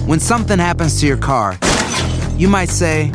When something happens to your car, you might say,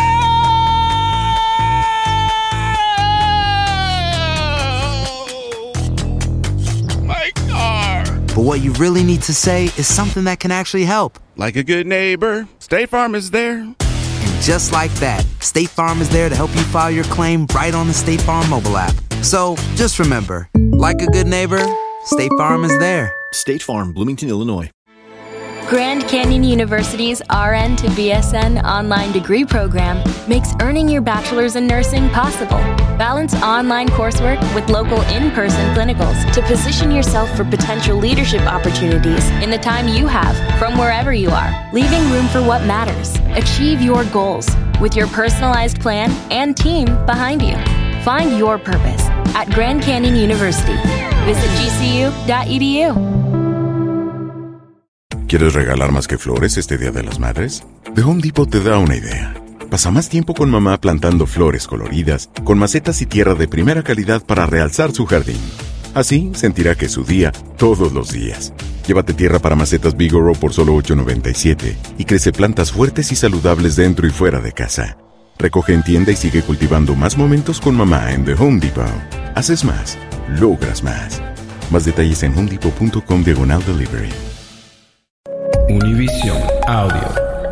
but what you really need to say is something that can actually help. Like a good neighbor, State Farm is there. And just like that, State Farm is there to help you file your claim right on the State Farm mobile app. So just remember, like a good neighbor, State Farm is there. State Farm, Bloomington, Illinois. Grand Canyon University's RN to BSN online degree program makes earning your bachelor's in nursing possible. Balance online coursework with local in-person clinicals to position yourself for potential leadership opportunities in the time you have from wherever you are, leaving room for what matters. Achieve your goals with your personalized plan and team behind you. Find your purpose at Grand Canyon University. Visit gcu.edu. ¿Quieres regalar más que flores este Día de las Madres? The Home Depot te da una idea. Pasa más tiempo con mamá plantando flores coloridas, con macetas y tierra de primera calidad para realzar su jardín. Así sentirá que es su día todos los días. Llévate tierra para macetas Bigoro por solo $8.97 y crece plantas fuertes y saludables dentro y fuera de casa. Recoge en tienda y sigue cultivando más momentos con mamá en The Home Depot. Haces más, logras más. Más detalles en homedepot.com/delivery. Univision Audio.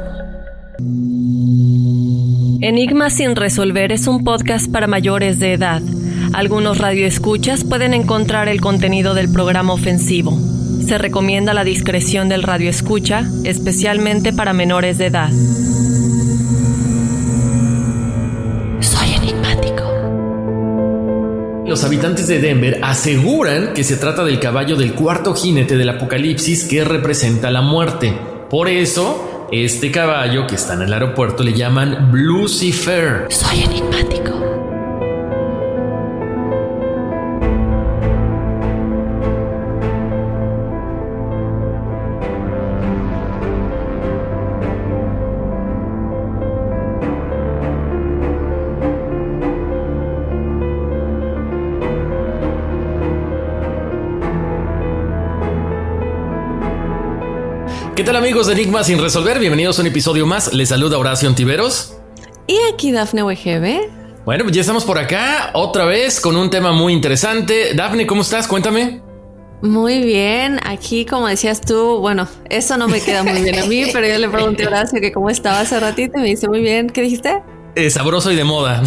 Enigmas sin resolver es un podcast para mayores de edad. Algunos radioescuchas pueden encontrar el contenido del programa ofensivo. Se recomienda la discreción del radioescucha, especialmente para menores de edad. Soy enigmático. Los habitantes de Denver aseguran que se trata del caballo del cuarto jinete del apocalipsis que representa la muerte. Por eso, este caballo que está en el aeropuerto le llaman Lucifer. Soy enigmático. ¿Qué tal, amigos de Enigmas sin resolver? Bienvenidos a un episodio más. Les saluda Horacio Ontiveros. Y aquí Dafne WGB. Bueno, pues ya estamos por acá otra vez con un tema muy interesante. Dafne, ¿cómo estás? Cuéntame. Muy bien, aquí como decías tú, bueno, eso no me queda muy bien a mí, pero yo le pregunté a Horacio que cómo estaba hace ratito y me dice muy bien. ¿Qué dijiste? Sabroso y de moda.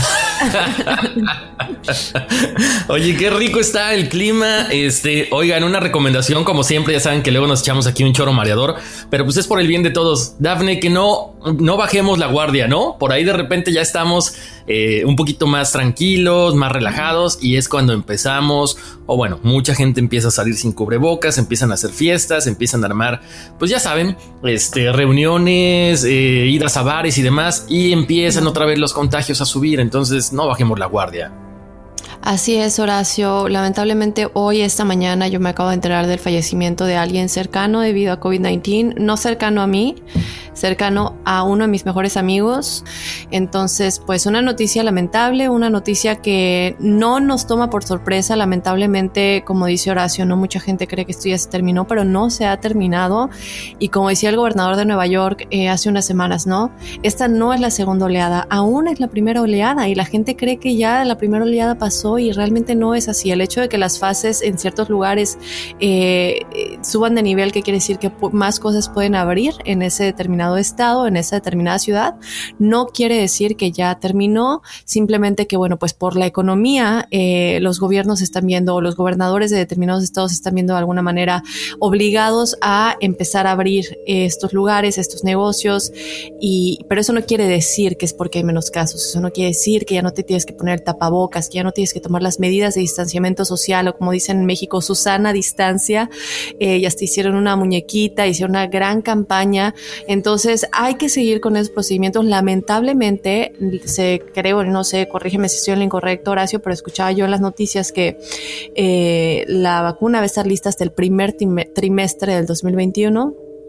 Oye, qué rico está el clima. Oigan, una recomendación, como siempre, ya saben que luego nos echamos aquí un choro mareador, pero pues es por el bien de todos. Dafne, que no bajemos la guardia, ¿no? Por ahí de repente ya estamos un poquito más tranquilos, más relajados, y es cuando empezamos, o bueno, mucha gente empieza a salir sin cubrebocas, empiezan a hacer fiestas, empiezan a armar, pues ya saben, reuniones, idas a bares y demás, y empiezan otra vez los contagios a subir. Entonces no bajemos la guardia. Así es, Horacio. Lamentablemente hoy, esta mañana, yo me acabo de enterar del fallecimiento de alguien cercano debido a COVID-19, no cercano a mí, cercano a uno de mis mejores amigos. Entonces, pues una noticia lamentable, una noticia que no nos toma por sorpresa. Lamentablemente, como dice Horacio, no mucha gente cree que esto ya se terminó, pero no se ha terminado. Y como decía el gobernador de Nueva York hace unas semanas, ¿no? Esta no es la segunda oleada, aún es la primera oleada, y la gente cree que ya la primera oleada pasó y realmente no es así. El hecho de que las fases en ciertos lugares suban de nivel, que quiere decir que más cosas pueden abrir en ese determinado estado, en esa determinada ciudad, no quiere decir que ya terminó. Simplemente que, bueno, pues por la economía, los gobiernos están viendo, o los gobernadores de determinados estados están viendo de alguna manera obligados a empezar a abrir estos lugares, estos negocios, pero eso no quiere decir que es porque hay menos casos. Eso no quiere decir que ya no te tienes que poner tapabocas, que ya no tienes que tomar las medidas de distanciamiento social, o como dicen en México, su sana distancia. Ya hasta hicieron una muñequita, hicieron una gran campaña. Entonces hay que seguir con esos procedimientos. Lamentablemente se creo, no sé, corrígeme si estoy en lo incorrecto, Horacio, pero escuchaba yo en las noticias que la vacuna va a estar lista hasta el primer trimestre del 2021.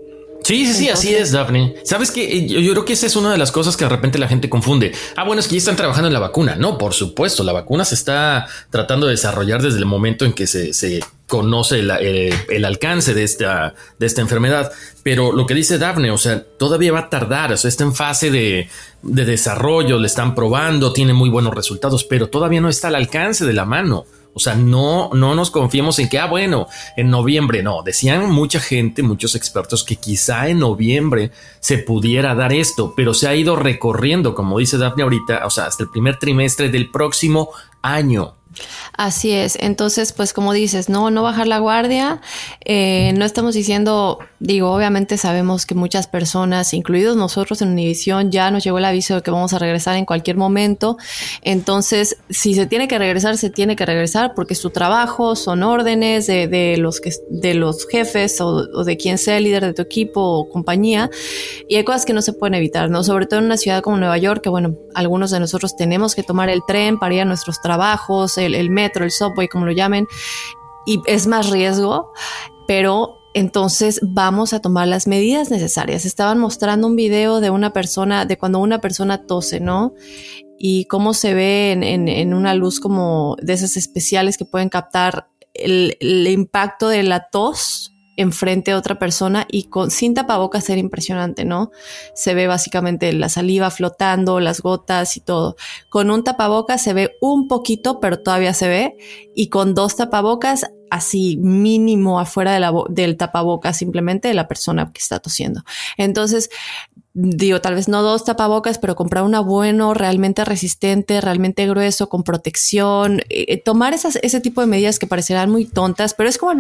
Sí, entonces, así es, Daphne. Sabes que yo creo que esa es una de las cosas que de repente la gente confunde. Bueno, es que ya están trabajando en la vacuna. No, por supuesto, la vacuna se está tratando de desarrollar desde el momento en que se conoce el alcance de esta enfermedad. Pero lo que dice Daphne, o sea, todavía va a tardar. O sea, está en fase de desarrollo, le están probando, tiene muy buenos resultados, pero todavía no está al alcance de la mano. O sea, no nos confiemos en que, bueno, en noviembre no. Decían mucha gente, muchos expertos, que quizá en noviembre se pudiera dar esto, pero se ha ido recorriendo, como dice Daphne ahorita, o sea, hasta el primer trimestre del próximo año. Así es. Entonces, pues como dices, no bajar la guardia. No estamos diciendo, obviamente sabemos que muchas personas, incluidos nosotros en Univisión, ya nos llegó el aviso de que vamos a regresar en cualquier momento. Entonces, si se tiene que regresar, se tiene que regresar porque es su trabajo, son órdenes de los jefes o de quien sea el líder de tu equipo o compañía. Y hay cosas que no se pueden evitar, ¿no? Sobre todo en una ciudad como Nueva York, que bueno, algunos de nosotros tenemos que tomar el tren para ir a nuestros trabajos, el metro, el subway, como lo llamen, y es más riesgo, pero entonces vamos a tomar las medidas necesarias. Estaban mostrando un video de cuando una persona tose, ¿no? Y cómo se ve en una luz como de esas especiales que pueden captar el impacto de la tos enfrente de otra persona, y sin tapabocas era impresionante, ¿no? Se ve básicamente la saliva flotando, las gotas y todo. Con un tapabocas se ve un poquito, pero todavía se ve, y con 2 tapabocas, así mínimo afuera del tapabocas, simplemente de la persona que está tosiendo. Entonces, tal vez no 2 tapabocas, pero comprar uno bueno, realmente resistente, realmente grueso, con protección, tomar ese tipo de medidas que parecerán muy tontas, pero es como el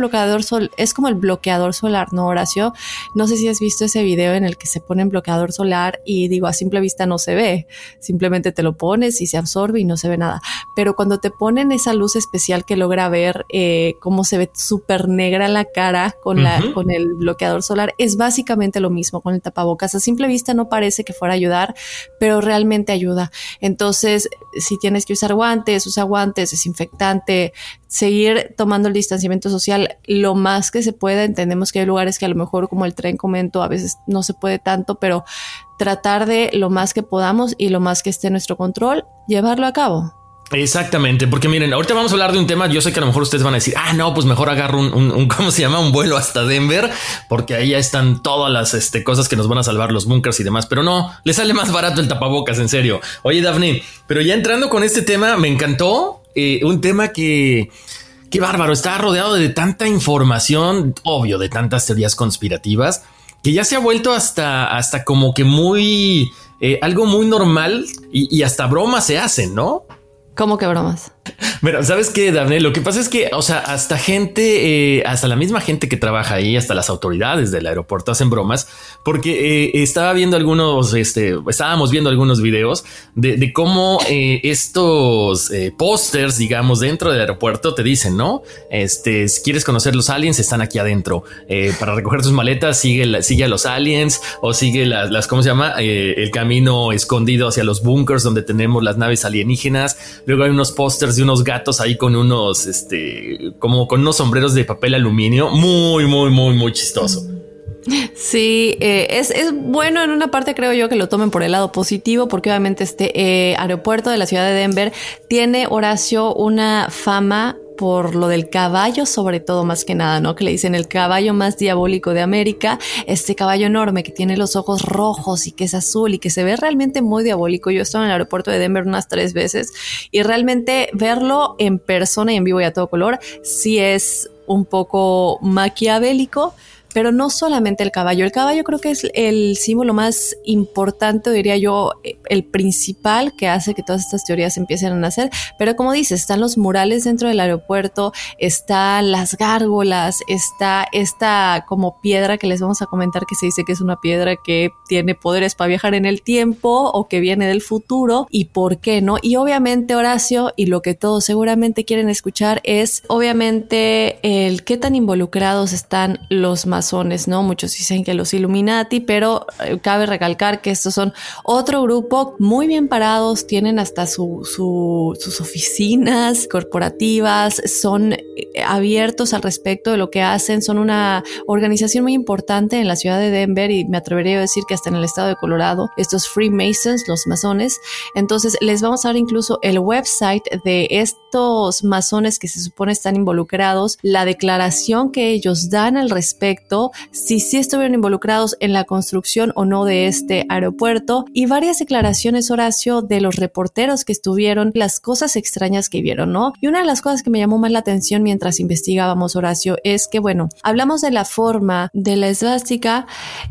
bloqueador solar, ¿no, Horacio? No sé si has visto ese video en el que se pone bloqueador solar y a simple vista no se ve, simplemente te lo pones y se absorbe y no se ve nada, pero cuando te ponen esa luz especial que logra ver cómo se ve súper negra la cara con el bloqueador solar, es básicamente lo mismo con el tapabocas. A simple vista no parece que fuera a ayudar, pero realmente ayuda. Entonces, si tienes que usar guantes, usa guantes, desinfectante, seguir tomando el distanciamiento social lo más que se pueda. Entendemos que hay lugares que a lo mejor, como el tren comento, a veces no se puede tanto, pero tratar de lo más que podamos y lo más que esté en nuestro control, llevarlo a cabo. Exactamente, porque miren, ahorita vamos a hablar de un tema. Yo sé que a lo mejor ustedes van a decir, no, pues mejor agarro un ¿cómo se llama? Un vuelo hasta Denver, porque ahí ya están todas las cosas que nos van a salvar, los bunkers y demás. Pero no, le sale más barato el tapabocas, en serio. Oye, Daphne, pero ya entrando con este tema, me encantó un tema que qué bárbaro, está rodeado de tanta información, obvio, de tantas teorías conspirativas, que ya se ha vuelto hasta como que muy algo muy normal, y hasta bromas se hacen, ¿no? ¿Cómo que bromas? Bueno, ¿sabes qué, Daphne? Lo que pasa es que, o sea, hasta la misma gente que trabaja ahí, hasta las autoridades del aeropuerto hacen bromas, porque estábamos viendo algunos videos de cómo estos pósters, digamos, dentro del aeropuerto te dicen, ¿no? Si quieres conocer los aliens, están aquí adentro. Para recoger tus maletas, sigue a los aliens, o sigue las ¿cómo se llama? El camino escondido hacia los bunkers donde tenemos las naves alienígenas. Luego hay unos pósters de unos gatos ahí con unos, como con unos sombreros de papel aluminio. Muy, muy, muy, muy chistoso. Sí, es bueno en una parte, creo yo, que lo tomen por el lado positivo, porque obviamente este aeropuerto de la ciudad de Denver tiene, Horacio, una fama por lo del caballo, sobre todo, más que nada, ¿no? Que le dicen el caballo más diabólico de América, este caballo enorme que tiene los ojos rojos y que es azul y que se ve realmente muy diabólico. Yo estuve en el aeropuerto de Denver unas 3 veces y realmente verlo en persona y en vivo y a todo color sí es un poco maquiavélico. Pero no solamente el caballo. El caballo creo que es el símbolo más importante, diría yo, el principal que hace que todas estas teorías empiecen a nacer. Pero como dices, están los murales dentro del aeropuerto, están las gárgolas, está esta como piedra que les vamos a comentar, que se dice que es una piedra que tiene poderes para viajar en el tiempo o que viene del futuro. ¿Y por qué no? Y obviamente, Horacio, y lo que todos seguramente quieren escuchar es obviamente el qué tan involucrados están los masones, ¿no? Muchos dicen que los Illuminati, pero cabe recalcar que estos son otro grupo muy bien parados, tienen hasta sus oficinas corporativas, son abiertos al respecto de lo que hacen, son una organización muy importante en la ciudad de Denver y me atrevería a decir que hasta en el estado de Colorado, estos Freemasons, los masones. Entonces les vamos a dar incluso el website de estos masones que se supone están involucrados, la declaración que ellos dan al respecto, si sí estuvieron involucrados en la construcción o no de este aeropuerto y varias declaraciones, Horacio, de los reporteros que estuvieron, las cosas extrañas que vieron, ¿no? Y una de las cosas que me llamó más la atención mientras investigábamos, Horacio, es que, bueno, hablamos de la forma de la esvástica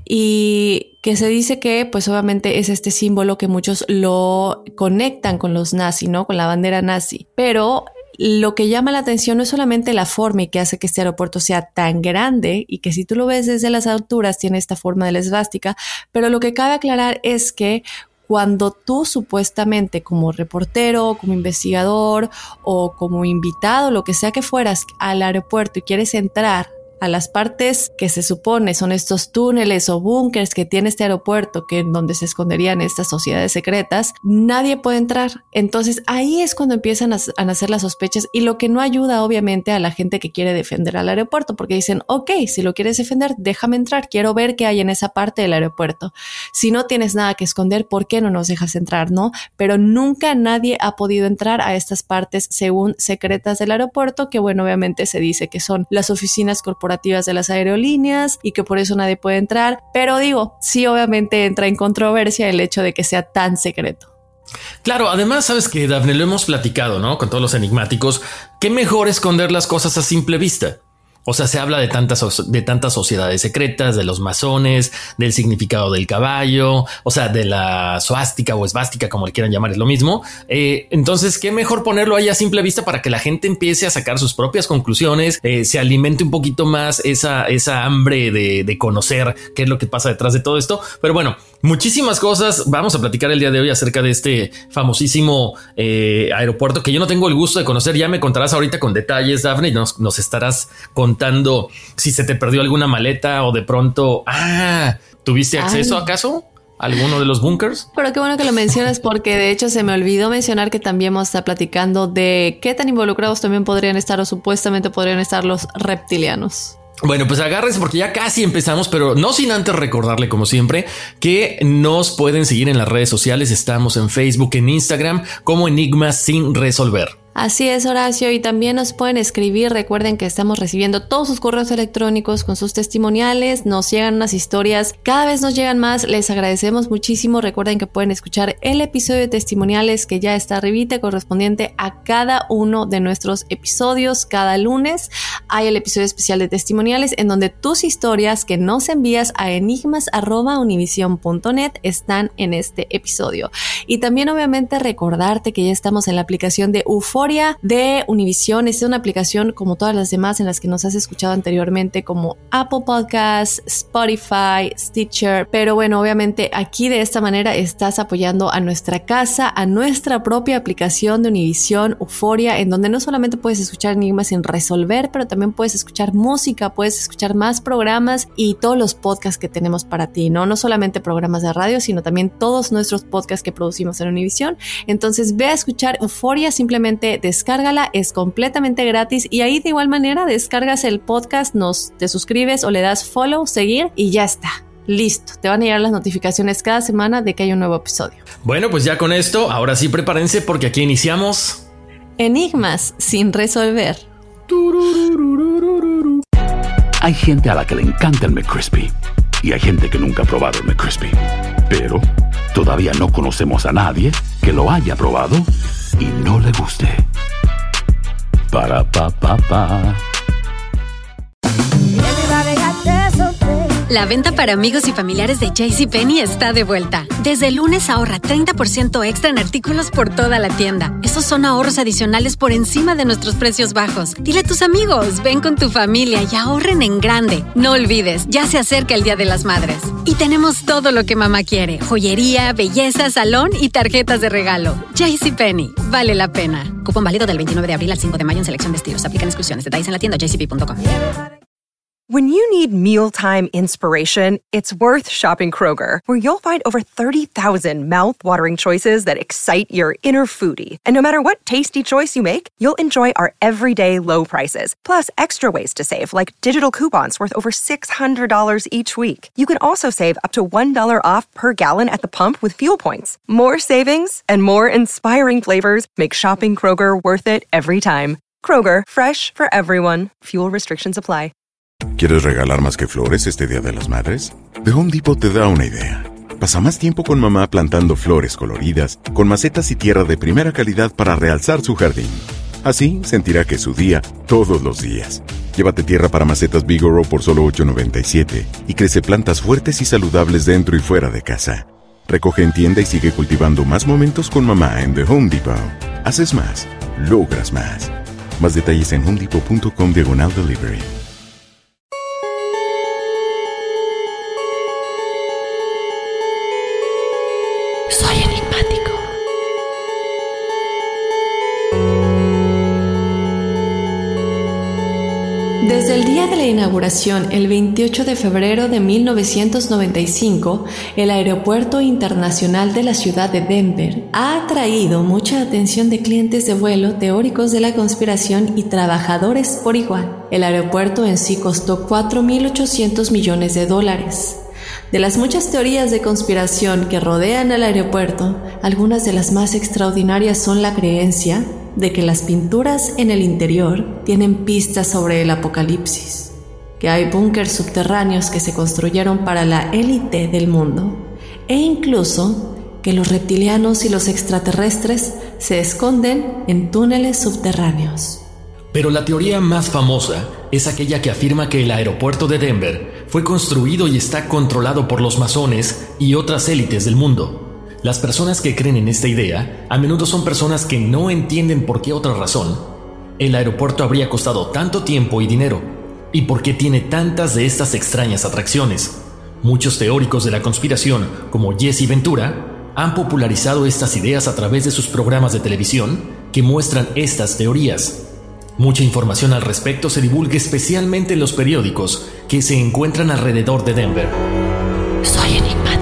y que se dice que pues obviamente es este símbolo que muchos lo conectan con los nazis, ¿no? Con la bandera nazi, pero lo que llama la atención no es solamente la forma y que hace que este aeropuerto sea tan grande y que si tú lo ves desde las alturas tiene esta forma de la esvástica, pero lo que cabe aclarar es que cuando tú supuestamente como reportero, como investigador o como invitado, lo que sea que fueras al aeropuerto y quieres entrar a las partes que se supone son estos túneles o búnkers que tiene este aeropuerto, que en donde se esconderían estas sociedades secretas, nadie puede entrar. Entonces ahí es cuando empiezan a nacer las sospechas y lo que no ayuda obviamente a la gente que quiere defender al aeropuerto, porque dicen, ok, si lo quieres defender, déjame entrar, quiero ver qué hay en esa parte del aeropuerto. Si no tienes nada que esconder, ¿por qué no nos dejas entrar, no? Pero nunca nadie ha podido entrar a estas partes según secretas del aeropuerto, que bueno, obviamente se dice que son las oficinas corporativas de las aerolíneas y que por eso nadie puede entrar, pero digo, sí obviamente entra en controversia el hecho de que sea tan secreto. Claro, además sabes que, Dafne, lo hemos platicado, ¿no? Con todos los enigmáticos, qué mejor esconder las cosas a simple vista. O sea, se habla de tantas sociedades secretas, de los masones, del significado del caballo, o sea, de la suástica o esvástica, como le quieran llamar, es lo mismo. Entonces, qué mejor ponerlo ahí a simple vista para que la gente empiece a sacar sus propias conclusiones, se alimente un poquito más esa hambre de conocer qué es lo que pasa detrás de todo esto. Pero bueno, muchísimas cosas. Vamos a platicar el día de hoy acerca de este famosísimo aeropuerto que yo no tengo el gusto de conocer. Ya me contarás ahorita con detalles, Dafne, y nos estarás contando si se te perdió alguna maleta o de pronto, ¿tuviste acceso acaso a alguno de los búnkers? Pero qué bueno que lo mencionas porque de hecho se me olvidó mencionar que también vamos a estar platicando de qué tan involucrados también podrían estar o supuestamente podrían estar los reptilianos. Bueno, pues agárrense porque ya casi empezamos, pero no sin antes recordarle, como siempre, que nos pueden seguir en las redes sociales. Estamos en Facebook, en Instagram, como Enigmas sin resolver. Así es, Horacio, y también nos pueden escribir. Recuerden que estamos recibiendo todos sus correos electrónicos con sus testimoniales, nos llegan unas historias, cada vez nos llegan más, les agradecemos muchísimo. Recuerden que pueden escuchar el episodio de testimoniales que ya está arribita, correspondiente a cada uno de nuestros episodios. Cada lunes hay el episodio especial de testimoniales en donde tus historias que nos envías a enigmas@univision.net están en este episodio. Y también obviamente recordarte que ya estamos en la aplicación de Euforia de Univision. Es una aplicación como todas las demás en las que nos has escuchado anteriormente, como Apple Podcasts, Spotify, Stitcher, pero bueno, obviamente aquí de esta manera estás apoyando a nuestra casa, a nuestra propia aplicación de Univision, Euforia, en donde no solamente puedes escuchar enigmas sin resolver, pero también puedes escuchar música, puedes escuchar más programas y todos los podcasts que tenemos para ti, no solamente programas de radio, sino también todos nuestros podcasts que producimos en Univision. Entonces ve a escuchar Euforia, simplemente descárgala, es completamente gratis y ahí de igual manera descargas el podcast, te suscribes o le das follow, seguir y ya está. Listo, te van a llegar las notificaciones cada semana de que hay un nuevo episodio. Bueno, pues ya con esto, ahora sí prepárense porque aquí iniciamos Enigmas sin resolver. Hay gente a la que le encanta el McCrispy y hay gente que nunca ha probado el McCrispy, pero todavía no conocemos a nadie que lo haya probado y no le guste. Para pa pa pa. La venta para amigos y familiares de JCPenney está de vuelta. Desde el lunes ahorra 30% extra en artículos por toda la tienda. Esos son ahorros adicionales por encima de nuestros precios bajos. Dile a tus amigos, ven con tu familia y ahorren en grande. No olvides, ya se acerca el Día de las Madres. Y tenemos todo lo que mamá quiere: joyería, belleza, salón y tarjetas de regalo. JCPenney, vale la pena. Cupón válido del 29 de abril al 5 de mayo en selección de estilos. Aplican exclusiones. Detalles en la tienda jcp.com. When you need mealtime inspiration, it's worth shopping Kroger, where you'll find over 30,000 mouth-watering choices that excite your inner foodie. And no matter what tasty choice you make, you'll enjoy our everyday low prices, plus extra ways to save, like digital coupons worth over $600 each week. You can also save up to $1 off per gallon at the pump with fuel points. More savings and more inspiring flavors make shopping Kroger worth it every time. Kroger, fresh for everyone. Fuel restrictions apply. ¿Quieres regalar más que flores este Día de las Madres? The Home Depot te da una idea. Pasa más tiempo con mamá plantando flores coloridas, con macetas y tierra de primera calidad para realzar su jardín. Así sentirá que es su día todos los días. Llévate tierra para macetas Vigoro por solo $8.97 y crece plantas fuertes y saludables dentro y fuera de casa. Recoge en tienda y sigue cultivando más momentos con mamá en The Home Depot. Haces más, logras más. Más detalles en homedepot.com/delivery. Soy enigmático. Desde el día de la inauguración, el 28 de febrero de 1995, el Aeropuerto Internacional de la ciudad de Denver ha atraído mucha atención de clientes de vuelo, teóricos de la conspiración y trabajadores por igual. El aeropuerto en sí costó $4.800 millones. De las muchas teorías de conspiración que rodean al aeropuerto, algunas de las más extraordinarias son la creencia de que las pinturas en el interior tienen pistas sobre el apocalipsis, que hay búnkers subterráneos que se construyeron para la élite del mundo, e incluso que los reptilianos y los extraterrestres se esconden en túneles subterráneos. Pero la teoría más famosa es aquella que afirma que el aeropuerto de Denver fue construido y está controlado por los masones y otras élites del mundo. Las personas que creen en esta idea a menudo son personas que no entienden por qué otra razón el aeropuerto habría costado tanto tiempo y dinero y por qué tiene tantas de estas extrañas atracciones. Muchos teóricos de la conspiración, como Jesse Ventura, han popularizado estas ideas a través de sus programas de televisión que muestran estas teorías. Mucha información al respecto se divulga especialmente en los periódicos que se encuentran alrededor de Denver. Soy enigmático.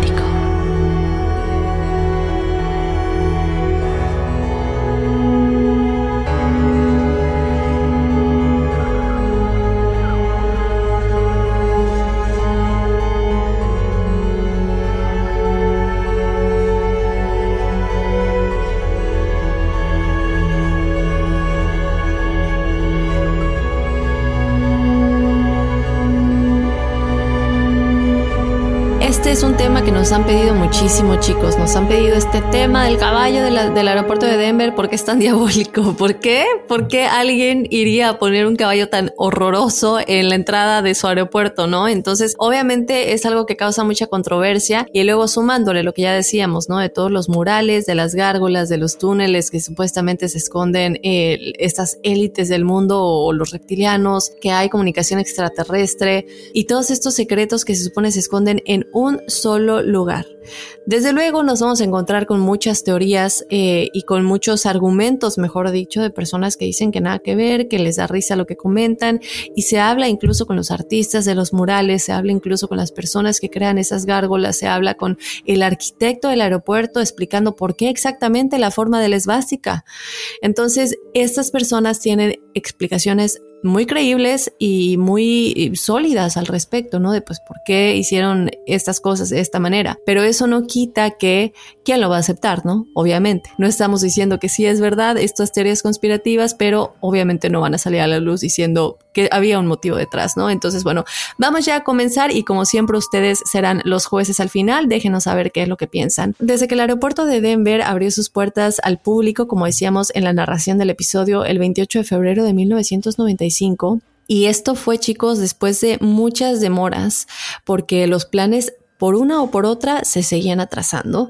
Este es un tema que nos han pedido muchísimo, chicos. Nos han pedido este tema del caballo del aeropuerto de Denver. ¿Por qué es tan diabólico? ¿Por qué? ¿Por qué alguien iría a poner un caballo tan horroroso en la entrada de su aeropuerto, no? Entonces, obviamente es algo que causa mucha controversia. Y luego sumándole lo que ya decíamos, ¿no? De todos los murales, de las gárgolas, de los túneles que supuestamente se esconden estas élites del mundo o los reptilianos, que hay comunicación extraterrestre y todos estos secretos que se supone se esconden en un solo lugar. Desde luego nos vamos a encontrar con muchas teorías y con muchos argumentos, mejor dicho, de personas que dicen que nada que ver, que les da risa lo que comentan, y se habla incluso con los artistas de los murales, se habla incluso con las personas que crean esas gárgolas, se habla con el arquitecto del aeropuerto explicando por qué exactamente la forma de la esvástica. Entonces, estas personas tienen explicaciones muy creíbles y muy sólidas al respecto, ¿no? De pues por qué hicieron estas cosas de esta manera. Pero eso no quita que ¿quién lo va a aceptar, no? Obviamente. No estamos diciendo que sí es verdad estas teorías conspirativas, pero obviamente no van a salir a la luz diciendo que había un motivo detrás, ¿no? Entonces, bueno, vamos ya a comenzar y como siempre ustedes serán los jueces al final. Déjenos saber qué es lo que piensan. Desde que el aeropuerto de Denver abrió sus puertas al público, como decíamos en la narración del episodio, el 28 de febrero de 1995, y esto fue, chicos, después de muchas demoras, porque los planes por una o por otra se seguían atrasando,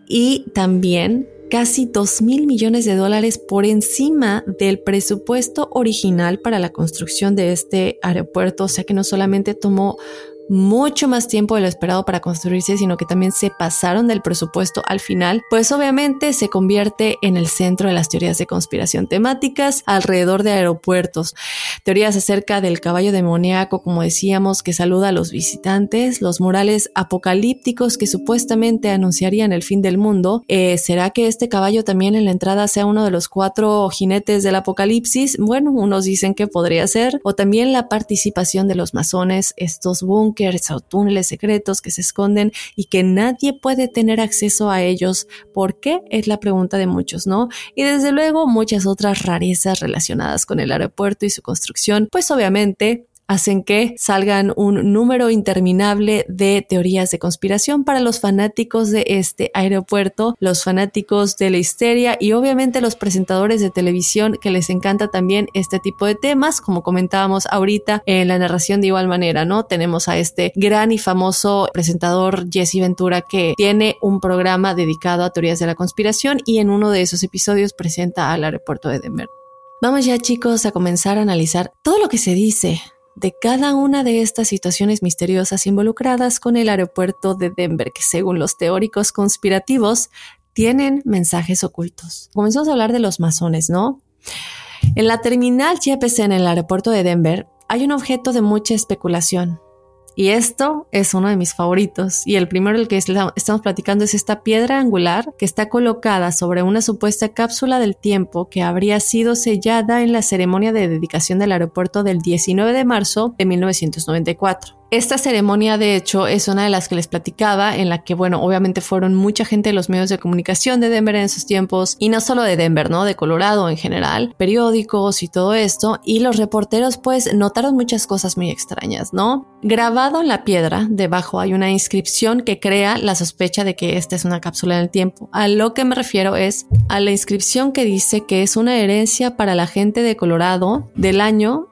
y también casi $2,000 millones por encima del presupuesto original para la construcción de este aeropuerto. O sea que no solamente tomó mucho más tiempo de lo esperado para construirse, sino que también se pasaron del presupuesto al final, pues obviamente se convierte en el centro de las teorías de conspiración temáticas alrededor de aeropuertos. Teorías acerca del caballo demoníaco, como decíamos, que saluda a los visitantes, los murales apocalípticos que supuestamente anunciarían el fin del mundo. ¿Será que este caballo también en la entrada sea uno de los 4 jinetes del apocalipsis? Bueno, unos dicen que podría ser, o también la participación de los masones, estos búnkers o túneles secretos que se esconden y que nadie puede tener acceso a ellos. ¿Por qué? Es la pregunta de muchos, ¿no? Y desde luego muchas otras rarezas relacionadas con el aeropuerto y su construcción, pues obviamente hacen que salgan un número interminable de teorías de conspiración para los fanáticos de este aeropuerto, los fanáticos de la histeria y obviamente los presentadores de televisión que les encanta también este tipo de temas, como comentábamos ahorita en la narración de igual manera, ¿no? Tenemos a este gran y famoso presentador Jesse Ventura que tiene un programa dedicado a teorías de la conspiración y en uno de esos episodios presenta al aeropuerto de Denver. Vamos ya, chicos, a comenzar a analizar todo lo que se dice de cada una de estas situaciones misteriosas involucradas con el aeropuerto de Denver, que según los teóricos conspirativos tienen mensajes ocultos. Comenzamos a hablar de los masones, ¿no? En la terminal JFK en el aeropuerto de Denver hay un objeto de mucha especulación. Y esto es uno de mis favoritos. Y el primero del que estamos platicando es esta piedra angular que está colocada sobre una supuesta cápsula del tiempo que habría sido sellada en la ceremonia de dedicación del aeropuerto del 19 de marzo de 1994. Esta ceremonia, de hecho, es una de las que les platicaba, en la que, bueno, obviamente fueron mucha gente de los medios de comunicación de Denver en esos tiempos, y no solo de Denver, ¿no? De Colorado en general, periódicos y todo esto, y los reporteros, pues, notaron muchas cosas muy extrañas, ¿no? Grabado en la piedra, debajo hay una inscripción que crea la sospecha de que esta es una cápsula del tiempo. A lo que me refiero es a la inscripción que dice que es una herencia para la gente de Colorado del año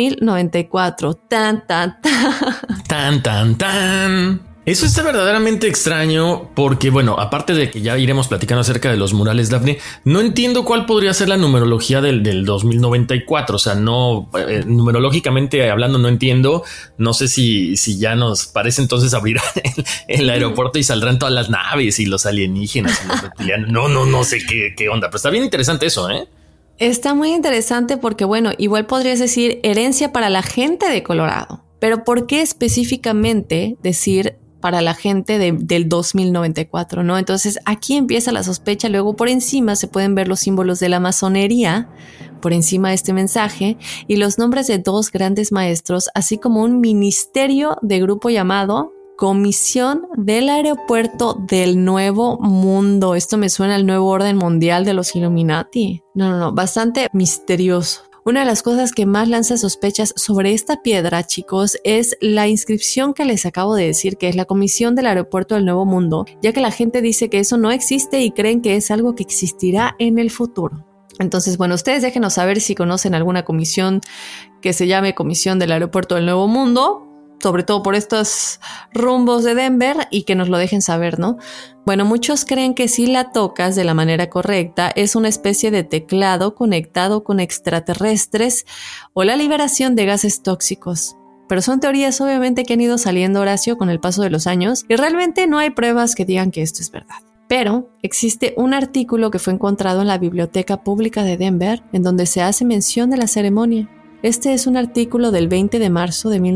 2094. Tan, tan, tan. Tan, tan, tan. Eso está verdaderamente extraño porque, bueno, aparte de que ya iremos platicando acerca de los murales, Daphne, no entiendo cuál podría ser la numerología del 2094. O sea, no, numerológicamente hablando no entiendo. No sé si ya nos parece entonces abrir el aeropuerto y saldrán todas las naves y los alienígenas y los reptilianos. No sé qué onda, pero está bien interesante eso, ¿eh? Está muy interesante porque, bueno, igual podrías decir herencia para la gente de Colorado. Pero ¿por qué específicamente decir para la gente del 2094, ¿no? Entonces aquí empieza la sospecha. Luego por encima se pueden ver los símbolos de la masonería, por encima de este mensaje, y los nombres de 2 grandes maestros, así como un ministerio de grupo llamado Comisión del Aeropuerto del Nuevo Mundo. Esto me suena al nuevo orden mundial de los Illuminati. No, bastante misterioso. Una de las cosas que más lanza sospechas sobre esta piedra, chicos, es la inscripción que les acabo de decir, que es la Comisión del Aeropuerto del Nuevo Mundo, ya que la gente dice que eso no existe y creen que es algo que existirá en el futuro. Entonces, bueno, ustedes déjenos saber si conocen alguna comisión que se llame Comisión del Aeropuerto del Nuevo Mundo, sobre todo por estos rumbos de Denver, y que nos lo dejen saber, ¿no? Bueno, muchos creen que si la tocas de la manera correcta es una especie de teclado conectado con extraterrestres o la liberación de gases tóxicos. Pero son teorías obviamente que han ido saliendo, Horacio, con el paso de los años, y realmente no hay pruebas que digan que esto es verdad. Pero existe un artículo que fue encontrado en la Biblioteca Pública de Denver en donde se hace mención de la ceremonia. Este es un artículo del 20 de marzo de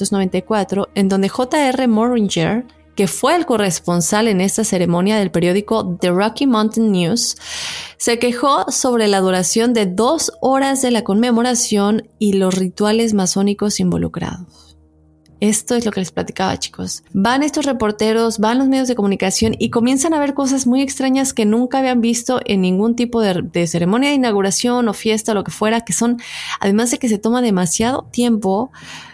1994 en donde J.R. Morringer, que fue el corresponsal en esta ceremonia del periódico The Rocky Mountain News, se quejó sobre la duración de 2 horas de la conmemoración y los rituales masónicos involucrados. Esto es lo que les platicaba, chicos. Van estos reporteros, van los medios de comunicación y comienzan a ver cosas muy extrañas que nunca habían visto en ningún tipo de ceremonia de inauguración o fiesta o lo que fuera, que son, además de que se toma demasiado tiempo,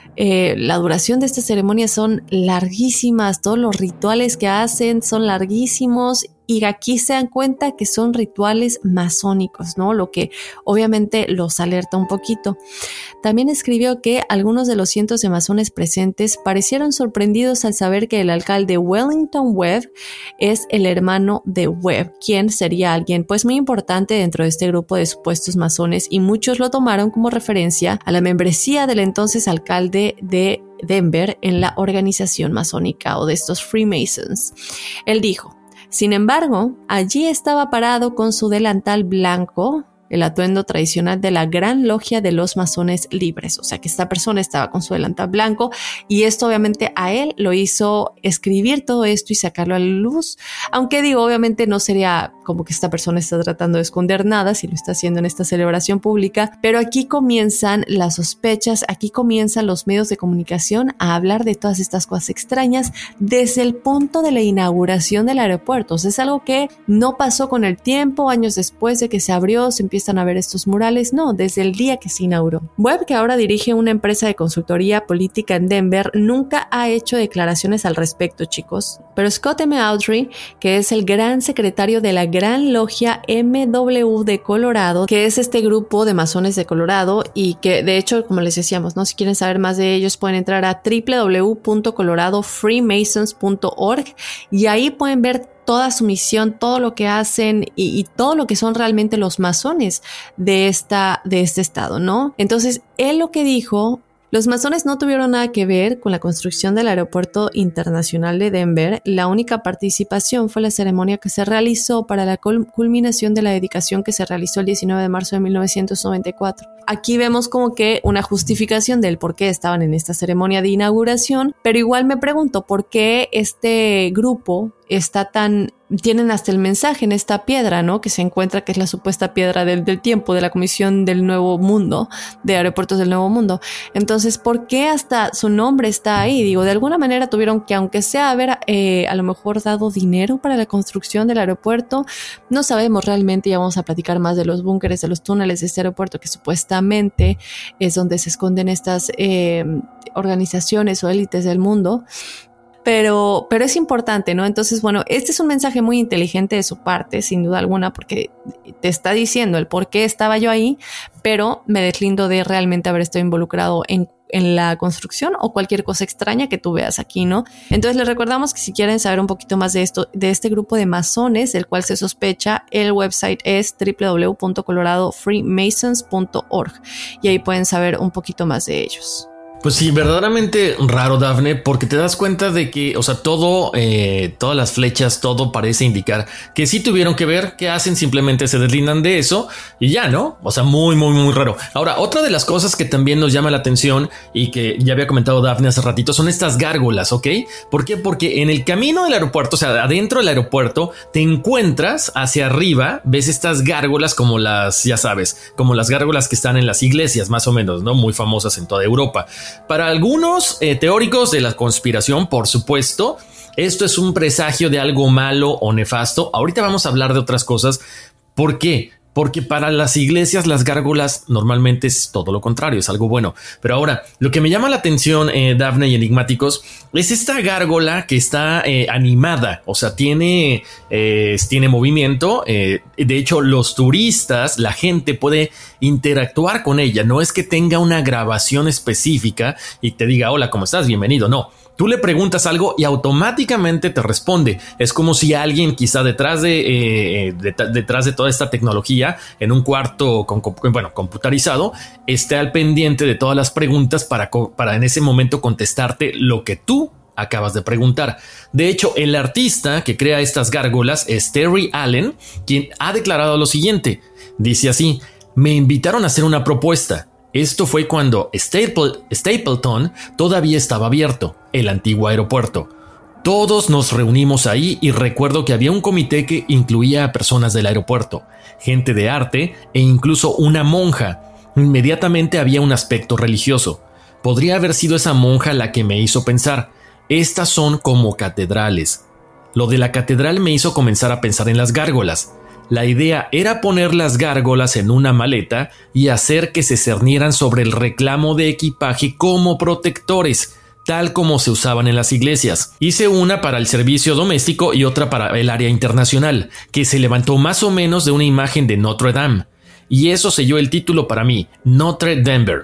la duración de estas ceremonias son larguísimas, todos los rituales que hacen son larguísimos y aquí se dan cuenta que son rituales masónicos, ¿no? Lo que obviamente los alerta un poquito. También escribió que algunos de los cientos de masones presentes parecieron sorprendidos al saber que el alcalde Wellington Webb es el hermano de Webb, quien sería alguien pues muy importante dentro de este grupo de supuestos masones, y muchos lo tomaron como referencia a la membresía del entonces alcalde de Denver en la organización masónica o de estos Freemasons. Él dijo: sin embargo, allí estaba parado con su delantal blanco, el atuendo tradicional de la Gran Logia de los Masones Libres. O sea que esta persona estaba con su delantal blanco, y esto obviamente a él lo hizo escribir todo esto y sacarlo a la luz. Aunque digo, obviamente no sería como que esta persona está tratando de esconder nada si lo está haciendo en esta celebración pública, pero aquí comienzan las sospechas, aquí comienzan los medios de comunicación a hablar de todas estas cosas extrañas desde el punto de la inauguración del aeropuerto. O sea, es algo que no pasó con el tiempo, años después de que se abrió, se empiezan a ver estos murales, no, desde el día que se inauguró. Webb, que ahora dirige una empresa de consultoría política en Denver, nunca ha hecho declaraciones al respecto, chicos, pero Scott M. Autry, que es el gran secretario de la Gran Logia MW de Colorado, que es este grupo de masones de Colorado, y que de hecho, como les decíamos, ¿no? Si quieren saber más de ellos pueden entrar a www.coloradofreemasons.org y ahí pueden ver toda su misión, todo lo que hacen y todo lo que son realmente los masones de este estado, ¿no? Entonces, él lo que dijo: los masones no tuvieron nada que ver con la construcción del Aeropuerto Internacional de Denver. La única participación fue la ceremonia que se realizó para la culminación de la dedicación que se realizó el 19 de marzo de 1994. Aquí vemos como que una justificación del por qué estaban en esta ceremonia de inauguración, pero igual me pregunto por qué este grupo tienen hasta el mensaje en esta piedra, ¿no? Que se encuentra, que es la supuesta piedra del tiempo de la Comisión del Nuevo Mundo, de Aeropuertos del Nuevo Mundo. Entonces, ¿por qué hasta su nombre está ahí? Digo, de alguna manera tuvieron que, aunque sea haber a lo mejor dado dinero para la construcción del aeropuerto. No sabemos realmente, ya vamos a platicar más de los búnkeres, de los túneles de este aeropuerto, que supuestamente es donde se esconden estas organizaciones o élites del mundo. Pero es importante, ¿no? Entonces, bueno, este es un mensaje muy inteligente de su parte, sin duda alguna, porque te está diciendo el por qué estaba yo ahí, pero me deslindo de realmente haber estado involucrado en la construcción o cualquier cosa extraña que tú veas aquí, ¿no? Entonces les recordamos que si quieren saber un poquito más de esto, de este grupo de masones del cual se sospecha, el website es www.coloradofreemasons.org y ahí pueden saber un poquito más de ellos. Pues sí, verdaderamente raro, Dafne, porque te das cuenta de que, o sea, todo, todas las flechas, todo parece indicar que sí tuvieron que ver. ¿Qué hacen? Simplemente se deslindan de eso y ya, ¿no? O sea, muy, muy, muy raro. Ahora, otra de las cosas que también nos llama la atención y que ya había comentado Dafne hace ratito son estas gárgolas, ¿ok? ¿Por qué? Porque en el camino del aeropuerto, o sea, adentro del aeropuerto, te encuentras hacia arriba, ves estas gárgolas como las, ya sabes, como las gárgolas que están en las iglesias, más o menos, ¿no? Muy famosas en toda Europa. Para algunos teóricos de la conspiración, por supuesto, esto es un presagio de algo malo o nefasto. Ahorita vamos a hablar de otras cosas. ¿Por qué? Porque para las iglesias las gárgolas normalmente es todo lo contrario, es algo bueno. Pero ahora, lo que me llama la atención, Dafne y enigmáticos, es esta gárgola que está animada, o sea, tiene movimiento. De hecho, los turistas, la gente puede interactuar con ella. No es que tenga una grabación específica y te diga, hola, ¿cómo estás? Bienvenido. No. Tú le preguntas algo y automáticamente te responde. Es como si alguien quizá detrás de toda esta tecnología, en un cuarto computarizado, esté al pendiente de todas las preguntas para en ese momento contestarte lo que tú acabas de preguntar. De hecho, el artista que crea estas gárgolas es Terry Allen, quien ha declarado lo siguiente. Dice así: me invitaron a hacer una propuesta. Esto fue cuando Stapleton todavía estaba abierto, el antiguo aeropuerto. Todos nos reunimos ahí y recuerdo que había un comité que incluía a personas del aeropuerto, gente de arte e incluso una monja. Inmediatamente había un aspecto religioso. Podría haber sido esa monja la que me hizo pensar, estas son como catedrales. Lo de la catedral me hizo comenzar a pensar en las gárgolas. La idea era poner las gárgolas en una maleta y hacer que se cernieran sobre el reclamo de equipaje como protectores. tal como se usaban en las iglesias. Hice una para el servicio doméstico y otra para el área internacional, que se levantó más o menos de una imagen de Notre Dame. Y eso selló el título para mí, Notre Denver.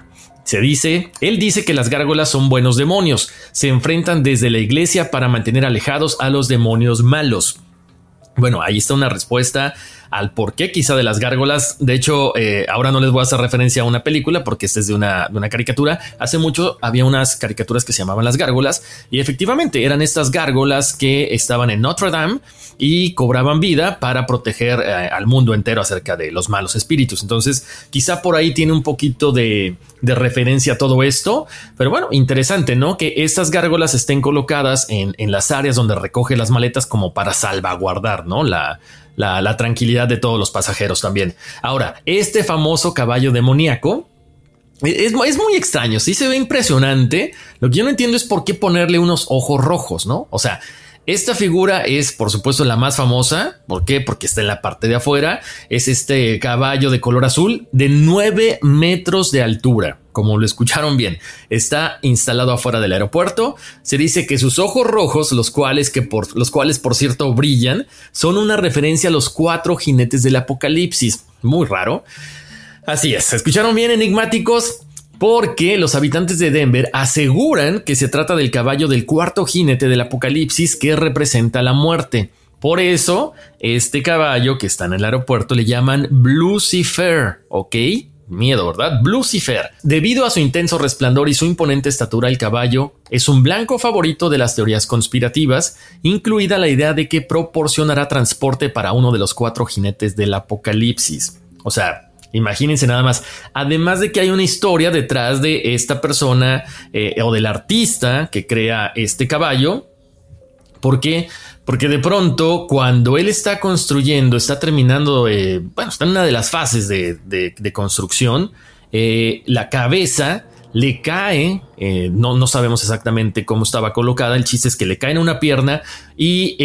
Él dice que las gárgolas son buenos demonios, se enfrentan desde la iglesia para mantener alejados a los demonios malos. Bueno, ahí está una respuesta al porqué quizá de las gárgolas. De hecho, ahora no les voy a hacer referencia a una película porque esta es de una caricatura. Hace mucho había unas caricaturas que se llamaban Las Gárgolas y efectivamente eran estas gárgolas que estaban en Notre Dame y cobraban vida para proteger al mundo entero acerca de los malos espíritus. Entonces, quizá por ahí tiene un poquito de referencia a todo esto. Pero bueno, interesante, ¿no? Que estas gárgolas estén colocadas en las áreas donde recoge las maletas como para salvaguardar, ¿no? La tranquilidad de todos los pasajeros también. Ahora, este famoso caballo demoníaco es muy extraño, sí se ve impresionante. Lo que yo no entiendo es por qué ponerle unos ojos rojos, ¿no? O sea, esta figura es, por supuesto, la más famosa. ¿Por qué? Porque está en la parte de afuera. Es este caballo de color azul de 9 metros de altura. Como lo escucharon bien, está instalado afuera del aeropuerto. Se dice que sus ojos rojos, los cuales por cierto brillan, son una referencia a los 4 jinetes del Apocalipsis. Muy raro. Así es, escucharon bien, enigmáticos, porque los habitantes de Denver aseguran que se trata del caballo del 4º jinete del Apocalipsis que representa la muerte. Por eso, este caballo que está en el aeropuerto le llaman Lucifer, ¿ok? Miedo, ¿verdad? Lucifer. Debido a su intenso resplandor y su imponente estatura, el caballo es un blanco favorito de las teorías conspirativas, incluida la idea de que proporcionará transporte para uno de los 4 jinetes del Apocalipsis. O sea, imagínense nada más. Además de que hay una historia detrás de esta persona o del artista que crea este caballo. ¿Por qué? Porque de pronto, cuando él está construyendo, está terminando, está en una de las fases de construcción, la cabeza le cae, no sabemos exactamente cómo estaba colocada, el chiste es que le cae en una pierna y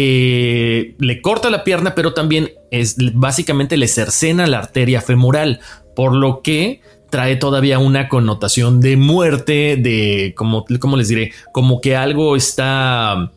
le corta la pierna, pero también básicamente le cercena la arteria femoral, por lo que trae todavía una connotación de muerte, de, ¿cómo les diré? Como que algo está...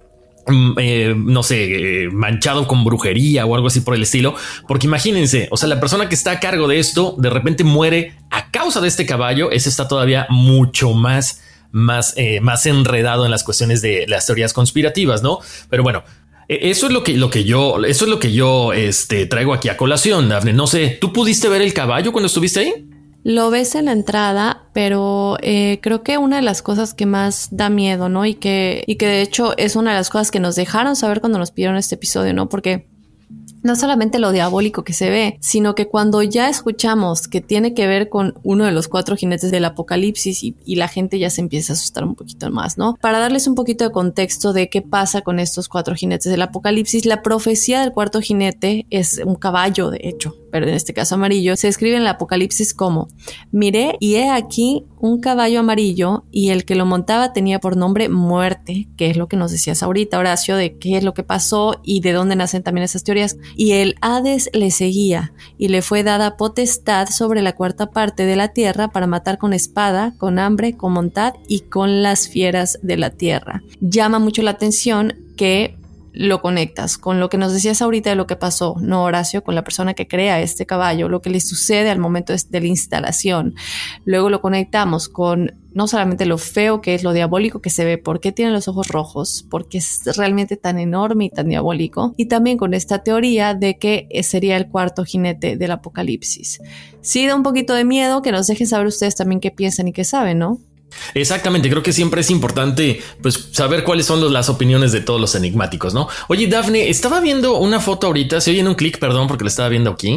manchado con brujería o algo así por el estilo, porque imagínense, o sea, la persona que está a cargo de esto de repente muere a causa de este caballo. Ese está todavía mucho más enredado en las cuestiones de las teorías conspirativas, ¿no? Pero bueno, eso es lo que yo traigo aquí a colación, Dafne. No sé, ¿tú pudiste ver el caballo cuando estuviste ahí? Lo ves en la entrada, pero creo que una de las cosas que más da miedo, ¿no? Y que de hecho es una de las cosas que nos dejaron saber cuando nos pidieron este episodio, ¿no? Porque no solamente lo diabólico que se ve, sino que cuando ya escuchamos que tiene que ver con uno de los 4 jinetes del Apocalipsis y la gente ya se empieza a asustar un poquito más, ¿no? Para darles un poquito de contexto de qué pasa con estos 4 jinetes del Apocalipsis, la profecía del 4º jinete es un caballo, de hecho, pero en este caso amarillo. Se escribe en el Apocalipsis como: miré y he aquí un caballo amarillo y el que lo montaba tenía por nombre Muerte, que es lo que nos decías ahorita, Horacio, de qué es lo que pasó y de dónde nacen también esas teorías. Y el Hades le seguía y le fue dada potestad sobre la 4ª parte de la tierra para matar con espada, con hambre, con montad y con las fieras de la tierra. Llama mucho la atención que lo conectas con lo que nos decías ahorita de lo que pasó, ¿no, Horacio? Con la persona que crea este caballo, lo que le sucede al momento de la instalación. Luego lo conectamos con no solamente lo feo que es, lo diabólico que se ve, por qué tiene los ojos rojos, por qué es realmente tan enorme y tan diabólico, y también con esta teoría de que sería el 4º jinete del Apocalipsis. Sí da un poquito de miedo, que nos dejen saber ustedes también qué piensan y qué saben, ¿no? Exactamente, creo que siempre es importante pues saber cuáles son las opiniones de todos los enigmáticos, ¿no? Oye, Dafne, estaba viendo una foto ahorita, se oye en un clic, perdón, porque lo estaba viendo aquí.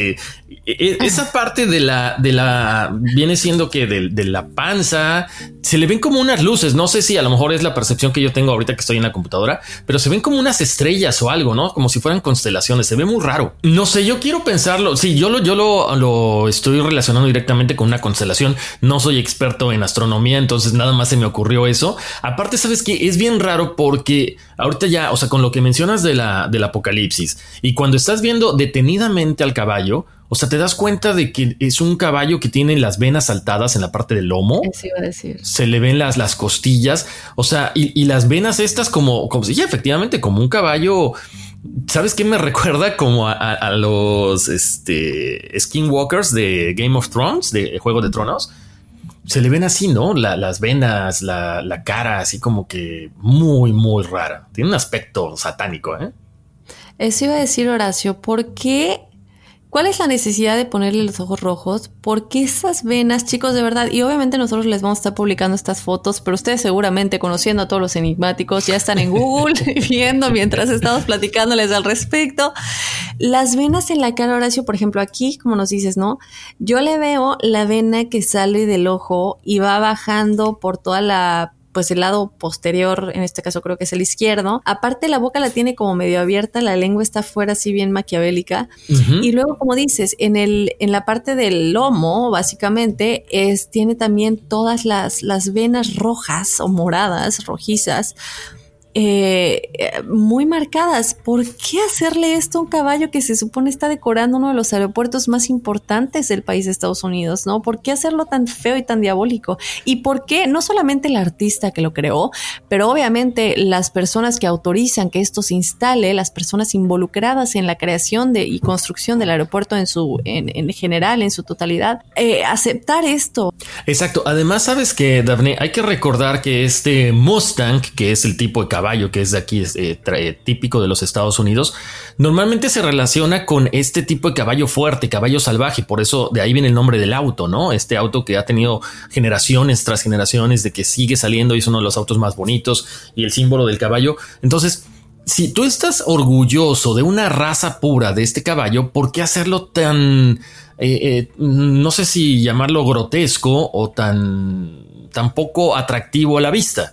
Esa parte de la viene siendo que de la panza se le ven como unas luces. No sé si a lo mejor es la percepción que yo tengo ahorita que estoy en la computadora, pero se ven como unas estrellas o algo, ¿no? Como si fueran constelaciones. Se ve muy raro. No sé, yo quiero pensarlo. Sí, yo lo estoy relacionando directamente con una constelación. No soy experto en astronomía astronomía, entonces nada más se me ocurrió eso. Aparte, ¿sabes qué? Es bien raro porque ahorita ya, o sea, con lo que mencionas del apocalipsis y cuando estás viendo detenidamente al caballo, o sea, te das cuenta de que es un caballo que tiene las venas saltadas en la parte del lomo. Eso iba a decir. Se le ven las costillas, o sea, y las venas estas como si efectivamente como un caballo. ¿Sabes qué me recuerda? Como a los skinwalkers de Game of Thrones, de Juego de Tronos. Se le ven así, ¿no? Las venas, la cara, así como que muy, muy rara. Tiene un aspecto satánico, ¿eh? Eso iba a decir, Horacio. ¿Por qué? ¿Cuál es la necesidad de ponerle los ojos rojos? ¿Por qué esas venas, chicos, de verdad? Y obviamente nosotros les vamos a estar publicando estas fotos, pero ustedes seguramente, conociendo a todos los enigmáticos, ya están en Google viendo mientras estamos platicándoles al respecto. Las venas en la cara, Horacio, por ejemplo, aquí, como nos dices, ¿no? Yo le veo la vena que sale del ojo y va bajando por toda pues el lado posterior, en este caso creo que es el izquierdo. Aparte la boca la tiene como medio abierta, la lengua está afuera así bien maquiavélica. Uh-huh. Y luego, como dices, en la parte del lomo, básicamente, tiene también todas las venas rojas o moradas, rojizas, muy marcadas. ¿Por qué hacerle esto a un caballo que se supone está decorando uno de los aeropuertos más importantes del país de Estados Unidos, ¿no? ¿Por qué hacerlo tan feo y tan diabólico? ¿Y por qué no solamente el artista que lo creó, pero obviamente las personas que autorizan que esto se instale, las personas involucradas en la creación y construcción del aeropuerto en general, en su totalidad, aceptar esto? Exacto. Además, ¿sabes qué, Dafne? Hay que recordar que este Mustang, que es el tipo de caballo que es de aquí, típico de los Estados Unidos, normalmente se relaciona con este tipo de caballo fuerte, caballo salvaje. Por eso de ahí viene el nombre del auto, ¿no? Este auto que ha tenido generaciones tras generaciones, de que sigue saliendo y es uno de los autos más bonitos y el símbolo del caballo. Entonces, si tú estás orgulloso de una raza pura de este caballo, ¿por qué hacerlo tan, no sé si llamarlo grotesco o tan poco atractivo a la vista?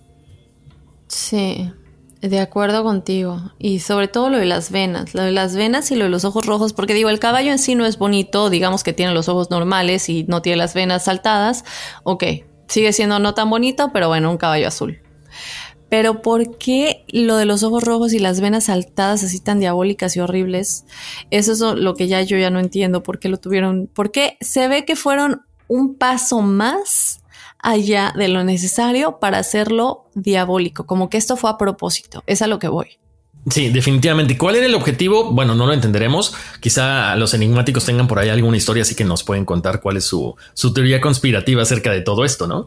Sí, de acuerdo contigo. Y sobre todo lo de las venas y lo de los ojos rojos, porque digo, el caballo en sí no es bonito, digamos que tiene los ojos normales y no tiene las venas saltadas. Ok, sigue siendo no tan bonito, pero bueno, un caballo azul. Pero ¿por qué lo de los ojos rojos y las venas saltadas así tan diabólicas y horribles? Eso es lo que yo ya no entiendo. ¿Por qué lo tuvieron? Porque se ve que fueron un paso más allá de lo necesario para hacerlo diabólico, como que esto fue a propósito. Es a lo que voy. Sí, definitivamente. ¿Cuál era el objetivo? Bueno, no lo entenderemos. Quizá los enigmáticos tengan por ahí alguna historia, así que nos pueden contar cuál es su teoría conspirativa acerca de todo esto, ¿no?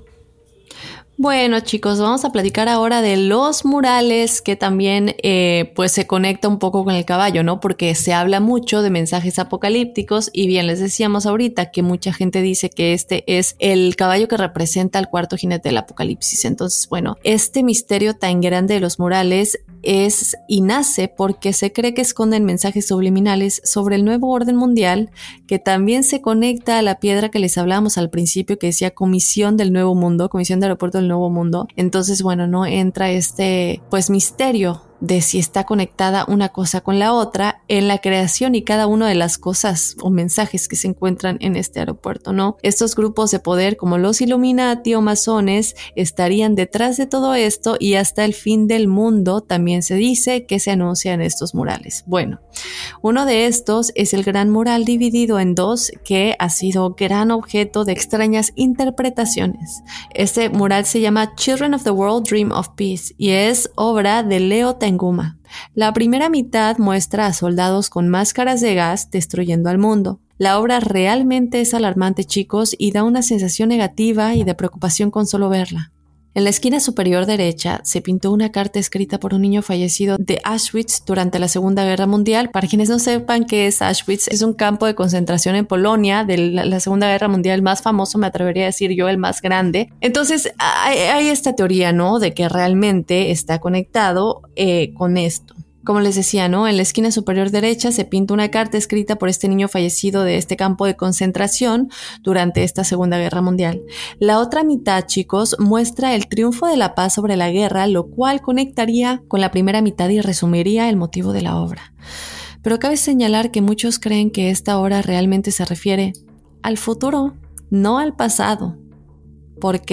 Bueno, chicos, vamos a platicar ahora de los murales, que también pues se conecta un poco con el caballo, ¿no? Porque se habla mucho de mensajes apocalípticos y bien les decíamos ahorita que mucha gente dice que este es el caballo que representa al cuarto jinete del apocalipsis. Entonces, bueno, este misterio tan grande de los murales es y nace porque se cree que esconden mensajes subliminales sobre el nuevo orden mundial, que también se conecta a la piedra que les hablábamos al principio, que decía Comisión del Nuevo Mundo, Comisión de Aeropuerto del Nuevo Mundo. Entonces, bueno, no entra este pues misterio de si está conectada una cosa con la otra en la creación y cada una de las cosas o mensajes que se encuentran en este aeropuerto, ¿no? Estos grupos de poder como los Illuminati o masones estarían detrás de todo esto y hasta el fin del mundo también se dice que se anuncia en estos murales. Bueno, uno de estos es el gran mural dividido en dos, que ha sido gran objeto de extrañas interpretaciones. Este mural se llama Children of the World Dream of Peace y es obra de Leo Tenguma. La primera mitad muestra a soldados con máscaras de gas destruyendo al mundo. La obra realmente es alarmante, chicos, y da una sensación negativa y de preocupación con solo verla. En la esquina superior derecha se pintó una carta escrita por un niño fallecido de Auschwitz durante la Segunda Guerra Mundial. Para quienes no sepan qué es Auschwitz, es un campo de concentración en Polonia de la Segunda Guerra Mundial más famoso, me atrevería a decir yo, el más grande. Entonces hay esta teoría, ¿no?, de que realmente está conectado con esto. Como les decía, ¿no? En la esquina superior derecha se pinta una carta escrita por este niño fallecido de este campo de concentración durante esta Segunda Guerra Mundial. La otra mitad, chicos, muestra el triunfo de la paz sobre la guerra, lo cual conectaría con la primera mitad y resumiría el motivo de la obra. Pero cabe señalar que muchos creen que esta obra realmente se refiere al futuro, no al pasado. ¿Por qué?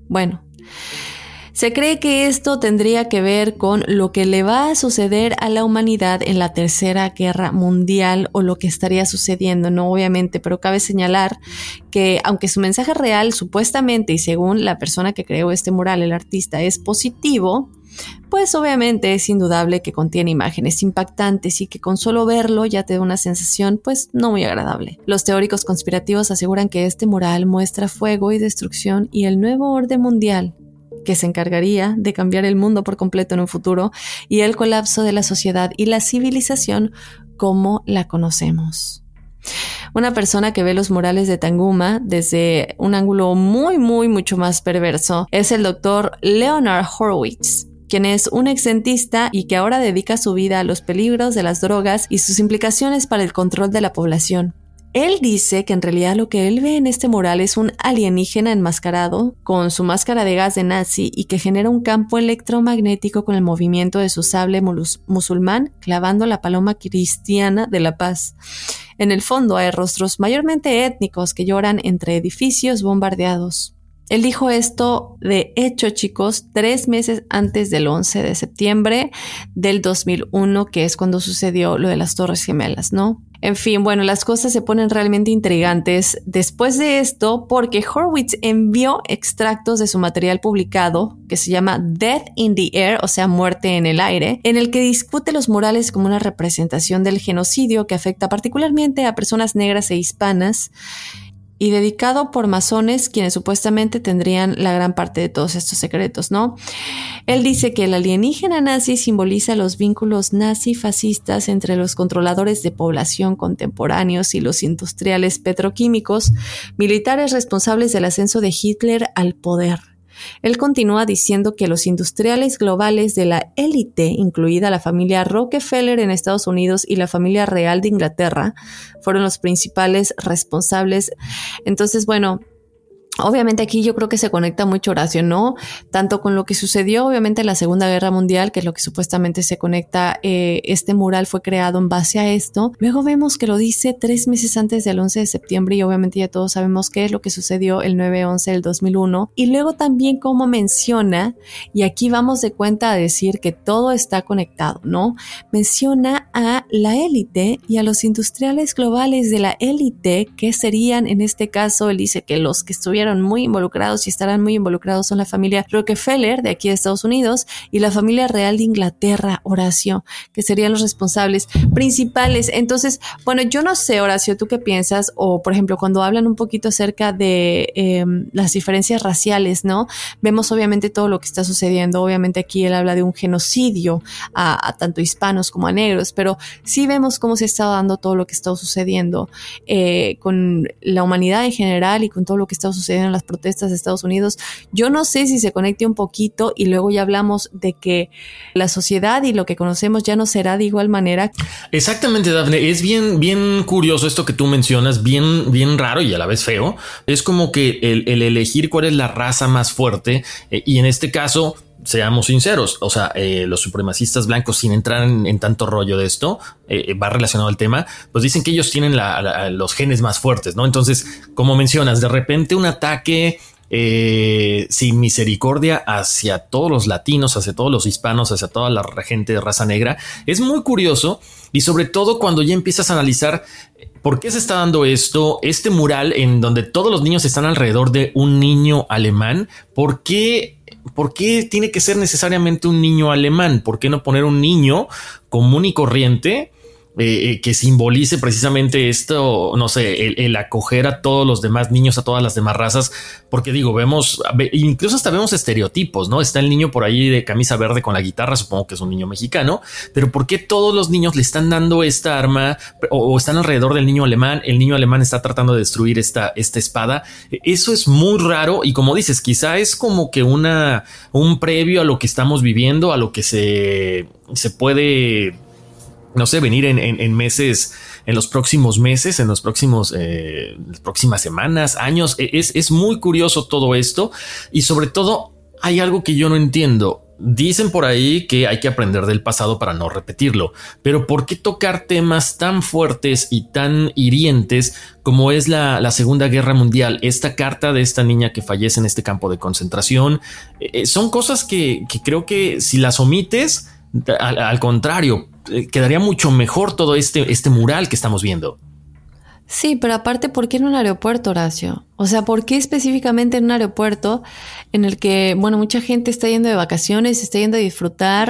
Bueno, se cree que esto tendría que ver con lo que le va a suceder a la humanidad en la Tercera Guerra Mundial o lo que estaría sucediendo, no obviamente, pero cabe señalar que aunque su mensaje real supuestamente y según la persona que creó este mural, el artista, es positivo, pues obviamente es indudable que contiene imágenes impactantes y que con solo verlo ya te da una sensación pues no muy agradable. Los teóricos conspirativos aseguran que este mural muestra fuego y destrucción y el nuevo orden mundial que se encargaría de cambiar el mundo por completo en un futuro y el colapso de la sociedad y la civilización como la conocemos. Una persona que ve los murales de Tanguma desde un ángulo mucho más perverso es el doctor Leonard Horowitz, quien es un exdentista y que ahora dedica su vida a los peligros de las drogas y sus implicaciones para el control de la población. Él dice que en realidad lo que él ve en este mural es un alienígena enmascarado con su máscara de gas de nazi y que genera un campo electromagnético con el movimiento de su sable musulmán clavando la paloma cristiana de la paz. En el fondo hay rostros mayormente étnicos que lloran entre edificios bombardeados. Él dijo esto, de hecho, chicos, 3 meses antes del 11 de septiembre del 2001, que es cuando sucedió lo de las Torres Gemelas, ¿no? En fin, bueno, las cosas se ponen realmente intrigantes después de esto porque Horowitz envió extractos de su material publicado que se llama Death in the Air, o sea, muerte en el aire, en el que discute los murales como una representación del genocidio que afecta particularmente a personas negras e hispanas y dedicado por masones quienes supuestamente tendrían la gran parte de todos estos secretos, ¿no? Él dice que el alienígena nazi simboliza los vínculos nazi-fascistas entre los controladores de población contemporáneos y los industriales petroquímicos, militares responsables del ascenso de Hitler al poder. Él continúa diciendo que los industriales globales de la élite, incluida la familia Rockefeller en Estados Unidos y la familia real de Inglaterra, fueron los principales responsables. Entonces, bueno, obviamente aquí yo creo que se conecta mucho, Horacio, ¿no? Tanto con lo que sucedió obviamente en la Segunda Guerra Mundial, que es lo que supuestamente se conecta, este mural fue creado en base a esto. Luego vemos que lo dice 3 meses antes del 11 de septiembre y obviamente ya todos sabemos qué es lo que sucedió el 9/11 del 2001. Y luego también como menciona, y aquí vamos de cuenta a decir que todo está conectado, ¿no? Menciona a la élite y a los industriales globales de la élite, que serían en este caso, él dice que los que estuvieron muy involucrados y estarán muy involucrados son la familia Rockefeller de aquí de Estados Unidos y la familia real de Inglaterra, Horacio, que serían los responsables principales. Entonces, bueno, yo no sé, Horacio, ¿tú qué piensas? O, por ejemplo, cuando hablan un poquito acerca de las diferencias raciales, ¿no? Vemos obviamente todo lo que está sucediendo. Obviamente aquí él habla de un genocidio a tanto hispanos como a negros, pero sí vemos cómo se está dando todo lo que está sucediendo con la humanidad en general y con todo lo que está sucediendo en las protestas de Estados Unidos. Yo no sé si se conecte un poquito y luego ya hablamos de que la sociedad y lo que conocemos ya no será de igual manera. Exactamente, Dafne. Es bien curioso esto que tú mencionas, bien raro y a la vez feo. Es como que el elegir cuál es la raza más fuerte y en este caso, seamos sinceros, o sea, los supremacistas blancos, sin entrar en tanto rollo de esto, va relacionado al tema, pues dicen que ellos tienen los genes más fuertes, ¿no? Entonces, como mencionas, de repente un ataque sin misericordia hacia todos los latinos, hacia todos los hispanos, hacia toda la gente de raza negra, es muy curioso y sobre todo cuando ya empiezas a analizar por qué se está dando esto, este mural en donde todos los niños están alrededor de un niño alemán. ¿Por qué tiene que ser necesariamente un niño alemán? ¿Por qué no poner un niño común y corriente que simbolice precisamente esto, no sé, el acoger a todos los demás niños, a todas las demás razas? Porque digo, incluso hasta vemos estereotipos, ¿no? Está el niño por ahí de camisa verde con la guitarra, supongo que es un niño mexicano, pero ¿por qué todos los niños le están dando esta arma o están alrededor del niño alemán? El niño alemán está tratando de destruir esta espada. Eso es muy raro y como dices, quizá es como que un previo a lo que estamos viviendo, a lo que se puede, no sé, venir en meses, en los próximos meses, en las próximas semanas, años. Es muy curioso todo esto y sobre todo hay algo que yo no entiendo. dicen por ahí que hay que aprender del pasado para no repetirlo, pero ¿por qué tocar temas tan fuertes y tan hirientes como es la Segunda Guerra Mundial? Esta carta de esta niña que fallece en este campo de concentración, son cosas que creo que si las omites, al contrario, quedaría mucho mejor todo este mural que estamos viendo. Sí, pero aparte, ¿por qué en un aeropuerto, Horacio? O sea, ¿por qué específicamente en un aeropuerto en el que, bueno, mucha gente está yendo de vacaciones, está yendo a disfrutar?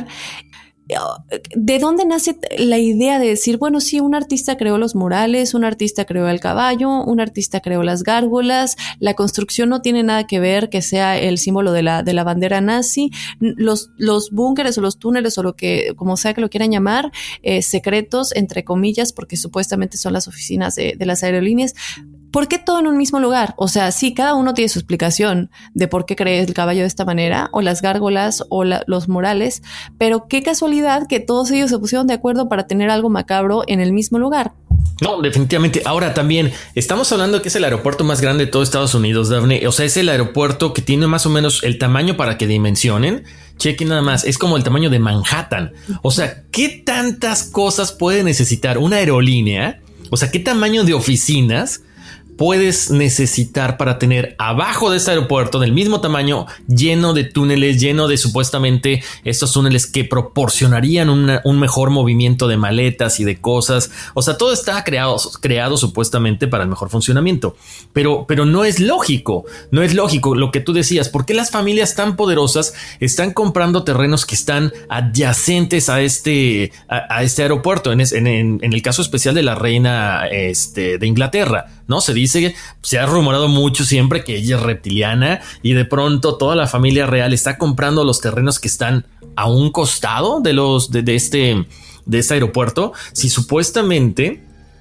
¿De dónde nace la idea de decir, bueno, sí, un artista creó los murales, un artista creó el caballo, un artista creó las gárgolas, la construcción no tiene nada que ver que sea el símbolo de la bandera nazi, los búnkeres o los túneles o lo que, como sea que lo quieran llamar, secretos, entre comillas, porque supuestamente son las oficinas de las aerolíneas? ¿Por qué todo en un mismo lugar? O sea, sí, cada uno tiene su explicación de por qué cree el caballo de esta manera, o las gárgolas, o los murales, pero qué casualidad que todos ellos se pusieron de acuerdo para tener algo macabro en el mismo lugar. No, definitivamente. Ahora también estamos hablando que es el aeropuerto más grande de todo Estados Unidos, Dafne. O sea, es el aeropuerto que tiene más o menos el tamaño para que dimensionen. Chequen nada más, es como el tamaño de Manhattan. O sea, ¿qué tantas cosas puede necesitar una aerolínea? O sea, ¿qué tamaño de oficinas puedes necesitar para tener abajo de este aeropuerto del mismo tamaño, lleno de túneles, lleno de supuestamente estos túneles que proporcionarían un mejor movimiento de maletas y de cosas? O sea, todo está creado supuestamente para el mejor funcionamiento, pero no es lógico. No es lógico lo que tú decías. ¿Por qué las familias tan poderosas están comprando terrenos que están adyacentes a este aeropuerto? En el caso especial de la reina de Inglaterra, ¿no? Se ha rumorado mucho siempre que ella es reptiliana, y de pronto toda la familia real está comprando los terrenos que están a un costado de este aeropuerto. Si supuestamente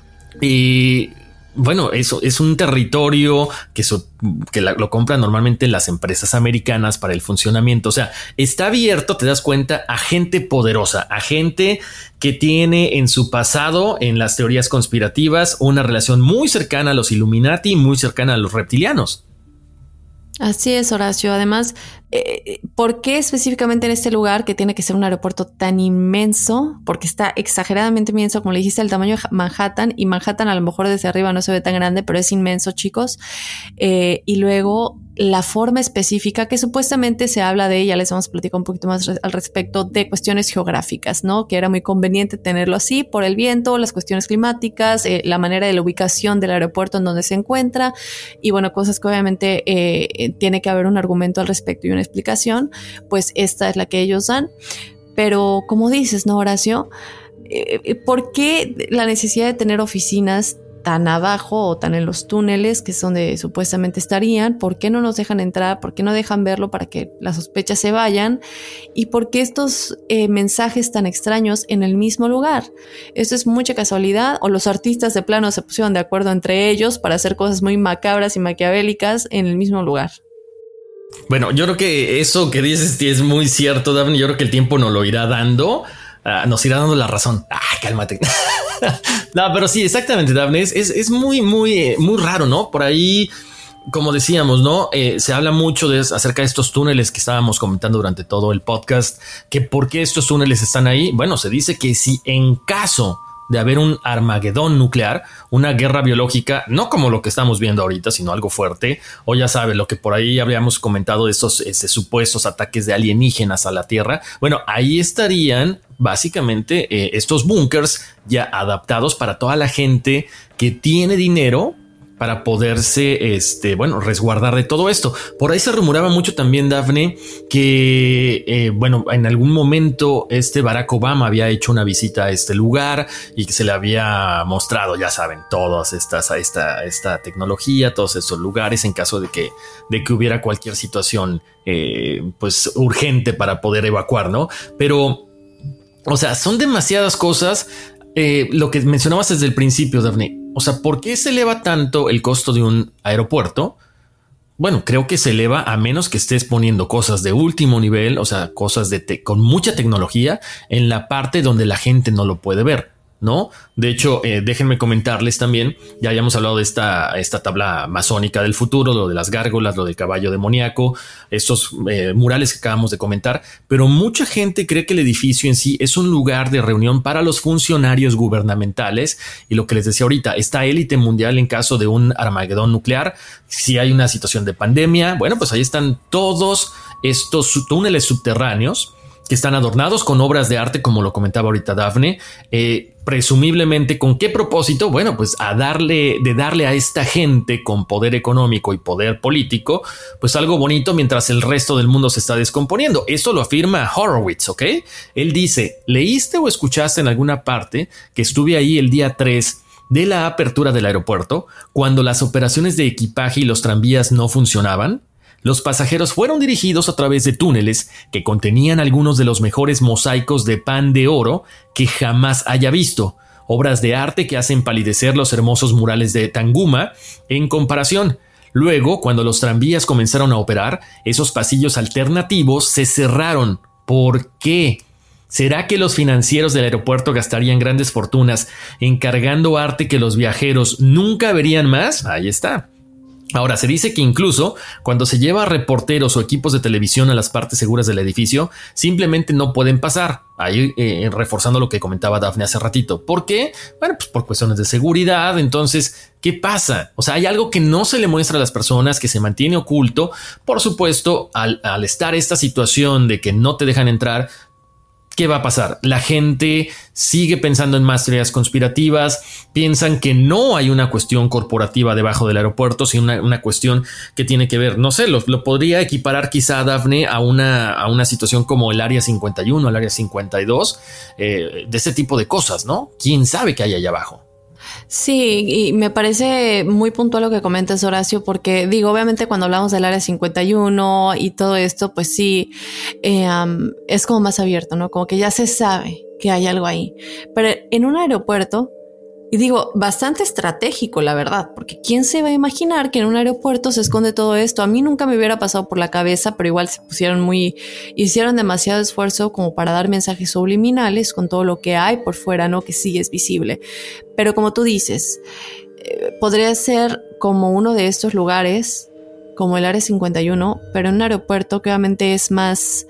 bueno, eso es un territorio que lo compran normalmente las empresas americanas para el funcionamiento. O sea, está abierto, te das cuenta, a gente poderosa, a gente que tiene en su pasado, en las teorías conspirativas, una relación muy cercana a los Illuminati, muy cercana a los reptilianos. Así es, Horacio. Además, ¿por qué específicamente en este lugar que tiene que ser un aeropuerto tan inmenso? Porque está exageradamente inmenso, como le dijiste, el tamaño de Manhattan, y Manhattan a lo mejor desde arriba no se ve tan grande, pero es inmenso, chicos. Y luego la forma específica que supuestamente se habla de, ya les vamos a platicar un poquito más al respecto, de cuestiones geográficas, ¿no? Que era muy conveniente tenerlo así por el viento, las cuestiones climáticas, la manera de la ubicación del aeropuerto en donde se encuentra, y bueno, cosas que obviamente tiene que haber un argumento al respecto y una explicación. Pues esta es la que ellos dan. Pero como dices, ¿no, Horacio? ¿Por qué la necesidad de tener oficinas tan abajo o tan en los túneles, que es donde supuestamente estarían? ¿Por qué no nos dejan entrar? ¿Por qué no dejan verlo para que las sospechas se vayan? ¿Y por qué estos mensajes tan extraños en el mismo lugar? ¿Esto es mucha casualidad, o los artistas de plano se pusieron de acuerdo entre ellos para hacer cosas muy macabras y maquiavélicas en el mismo lugar? Bueno, yo creo que eso que dices es muy cierto, Dafne. Yo creo que el tiempo nos lo irá dando. Nos irá dando la razón. Cálmate. No, pero sí, exactamente, Dafne. Es muy, muy, muy raro, ¿no? Por ahí, como decíamos, ¿no? Se habla mucho acerca de estos túneles que estábamos comentando durante todo el podcast. Que por qué estos túneles están ahí. Bueno, se dice que si en caso de haber un Armagedón nuclear, una guerra biológica, no como lo que estamos viendo ahorita, sino algo fuerte, o ya sabes, lo que por ahí habríamos comentado de estos supuestos ataques de alienígenas a la Tierra. Bueno, ahí estarían básicamente estos búnkers ya adaptados para toda la gente que tiene dinero para poderse, resguardar de todo esto. Por ahí se rumoraba mucho también, Dafne, que, en algún momento Barack Obama había hecho una visita a este lugar y que se le había mostrado, ya saben, todas esta tecnología, todos estos lugares en caso de que hubiera cualquier situación, urgente para poder evacuar, ¿no? Pero, o sea, son demasiadas cosas. Lo que mencionabas desde el principio, Dafne. O sea, ¿por qué se eleva tanto el costo de un aeropuerto? Bueno, creo que se eleva a menos que estés poniendo cosas de último nivel, o sea, cosas con mucha tecnología en la parte donde la gente no lo puede ver. ¿no? De hecho, déjenme comentarles también, ya habíamos hablado de esta tabla masónica del futuro, lo de las gárgolas, lo del caballo demoníaco, estos murales que acabamos de comentar, pero mucha gente cree que el edificio en sí es un lugar de reunión para los funcionarios gubernamentales y lo que les decía ahorita, esta élite mundial en caso de un Armagedón nuclear, si hay una situación de pandemia, bueno, pues ahí están todos estos túneles subterráneos que están adornados con obras de arte, como lo comentaba ahorita Dafne, presumiblemente ¿con qué propósito? Bueno, pues darle a esta gente con poder económico y poder político, pues algo bonito mientras el resto del mundo se está descomponiendo. Esto lo afirma Horowitz, ¿ok? Él dice, ¿leíste o escuchaste en alguna parte que estuve ahí el día 3 de la apertura del aeropuerto, cuando las operaciones de equipaje y los tranvías no funcionaban? Los pasajeros fueron dirigidos a través de túneles que contenían algunos de los mejores mosaicos de pan de oro que jamás haya visto, obras de arte que hacen palidecer los hermosos murales de Tanguma en comparación. Luego, cuando los tranvías comenzaron a operar, esos pasillos alternativos se cerraron. ¿Por qué? ¿Será que los financieros del aeropuerto gastarían grandes fortunas encargando arte que los viajeros nunca verían más? Ahí está. Ahora, se dice que incluso cuando se lleva a reporteros o equipos de televisión a las partes seguras del edificio, simplemente no pueden pasar. Ahí reforzando lo que comentaba Dafne hace ratito. ¿Por qué? Bueno, pues por cuestiones de seguridad. Entonces, ¿qué pasa? O sea, hay algo que no se le muestra a las personas, que se mantiene oculto. Por supuesto, al estar esta situación de que no te dejan entrar, ¿qué va a pasar? La gente sigue pensando en más teorías conspirativas, piensan que no hay una cuestión corporativa debajo del aeropuerto, sino una cuestión que tiene que ver, no sé, lo podría equiparar quizá Dafne a una situación como el Área 51, el Área 52, de ese tipo de cosas, ¿no? ¿Quién sabe qué hay allá abajo? Sí, y me parece muy puntual lo que comentas, Horacio, porque digo, obviamente cuando hablamos del Área 51 y todo esto, pues sí, es como más abierto, ¿no? Como que ya se sabe que hay algo ahí. Pero en un aeropuerto, y digo, bastante estratégico, la verdad, porque ¿quién se va a imaginar que en un aeropuerto se esconde todo esto? A mí nunca me hubiera pasado por la cabeza, pero igual hicieron demasiado esfuerzo como para dar mensajes subliminales con todo lo que hay por fuera, ¿no? Que sí es visible. Pero como tú dices, podría ser como uno de estos lugares, como el Área 51, pero en un aeropuerto que obviamente es más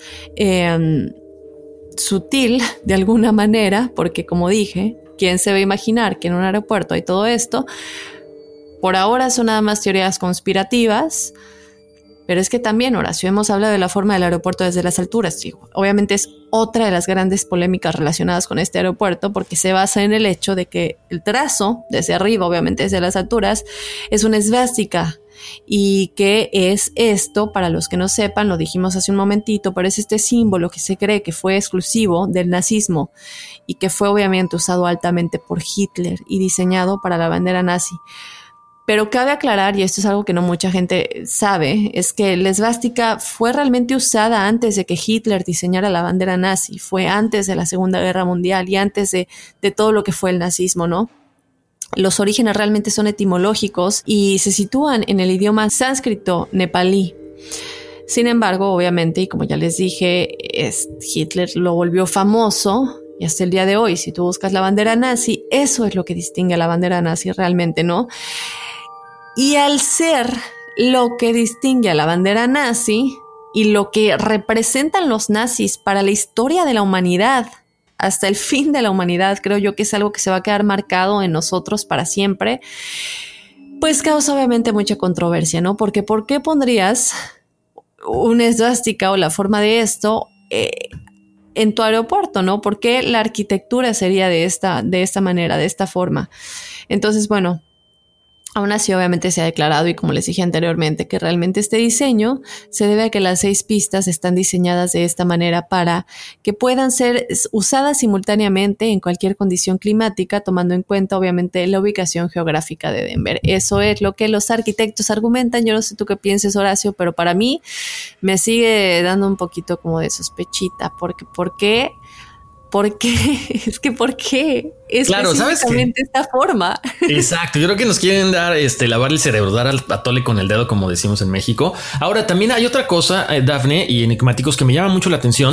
sutil de alguna manera, porque como dije, ¿quién se va a imaginar que en un aeropuerto hay todo esto? Por ahora son nada más teorías conspirativas, pero es que también, Horacio, hemos hablado de la forma del aeropuerto desde las alturas. Sí, obviamente es otra de las grandes polémicas relacionadas con este aeropuerto, porque se basa en el hecho de que el trazo desde arriba, obviamente desde las alturas, es una esvástica. ¿Y qué es esto? Para los que no sepan, lo dijimos hace un momentito, pero es este símbolo que se cree que fue exclusivo del nazismo y que fue obviamente usado altamente por Hitler y diseñado para la bandera nazi. Pero cabe aclarar, y esto es algo que no mucha gente sabe, es que la esvástica fue realmente usada antes de que Hitler diseñara la bandera nazi, fue antes de la Segunda Guerra Mundial y antes de todo lo que fue el nazismo, ¿no? Los orígenes realmente son etimológicos y se sitúan en el idioma sánscrito nepalí. Sin embargo, obviamente, y como ya les dije, Hitler lo volvió famoso y hasta el día de hoy, si tú buscas la bandera nazi, eso es lo que distingue a la bandera nazi realmente, ¿no? Y al ser lo que distingue a la bandera nazi y lo que representan los nazis para la historia de la humanidad, hasta el fin de la humanidad, creo yo que es algo que se va a quedar marcado en nosotros para siempre, pues causa obviamente mucha controversia, ¿no? Porque ¿por qué pondrías una esvástica o la forma de esto en tu aeropuerto, ¿no? ¿Por qué la arquitectura sería de esta manera, de esta forma? Entonces, bueno, aún así, obviamente se ha declarado, y como les dije anteriormente, que realmente este diseño se debe a que las 6 pistas están diseñadas de esta manera para que puedan ser usadas simultáneamente en cualquier condición climática, tomando en cuenta, obviamente, la ubicación geográfica de Denver. Eso es lo que los arquitectos argumentan. Yo no sé tú qué pienses, Horacio, pero para mí me sigue dando un poquito como de sospechita, porque ¿por qué? ¿Por qué? Es que ¿por qué? Claro, ¿sabes qué? Esta forma. Exacto, yo creo que nos quieren dar, lavar el cerebro, dar al atole con el dedo, como decimos en México. Ahora, también hay otra cosa, Dafne y enigmáticos, que me llama mucho la atención.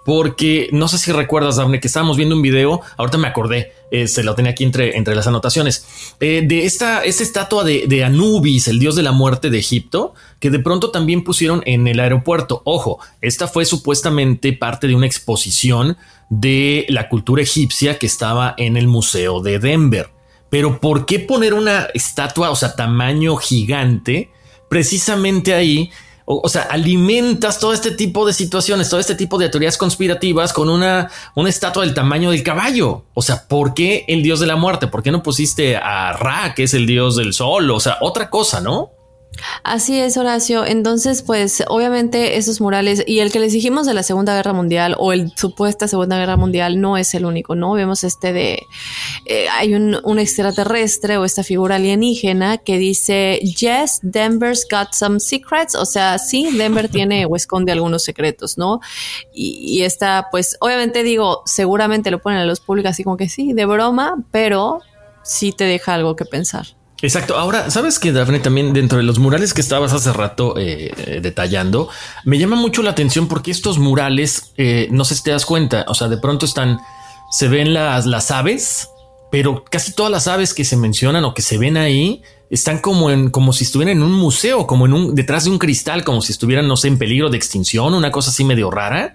porque no sé si recuerdas, Dafne, que estábamos viendo un video, ahorita me acordé, se lo tenía aquí entre las anotaciones, de esta estatua de Anubis, el dios de la muerte de Egipto, que de pronto también pusieron en el aeropuerto. Ojo, esta fue supuestamente parte de una exposición de la cultura egipcia que estaba en el Museo de Denver. Pero ¿por qué poner una estatua, o sea, tamaño gigante, precisamente ahí? O sea, alimentas todo este tipo de situaciones, todo este tipo de teorías conspirativas con una estatua del tamaño del caballo. O sea, ¿por qué el dios de la muerte? ¿Por qué no pusiste a Ra, que es el dios del sol? O sea, otra cosa, ¿no? Así es, Horacio. Entonces, pues obviamente esos murales y el que les dijimos de la Segunda Guerra Mundial o el supuesta Segunda Guerra Mundial no es el único, ¿no? Vemos hay un extraterrestre o esta figura alienígena que dice, yes, Denver's got some secrets. O sea, sí, Denver tiene o esconde algunos secretos, ¿no? Y esta, pues obviamente digo, seguramente lo ponen a los públicos así como que sí, de broma, pero sí te deja algo que pensar. Exacto. Ahora, ¿sabes qué, Dafne? También dentro de los murales que estabas hace rato detallando, me llama mucho la atención porque estos murales, no sé si te das cuenta, o sea, de pronto se ven las aves, pero casi todas las aves que se mencionan o que se ven ahí están como si estuvieran en un museo, detrás de un cristal, como si estuvieran, no sé, en peligro de extinción, una cosa así medio rara.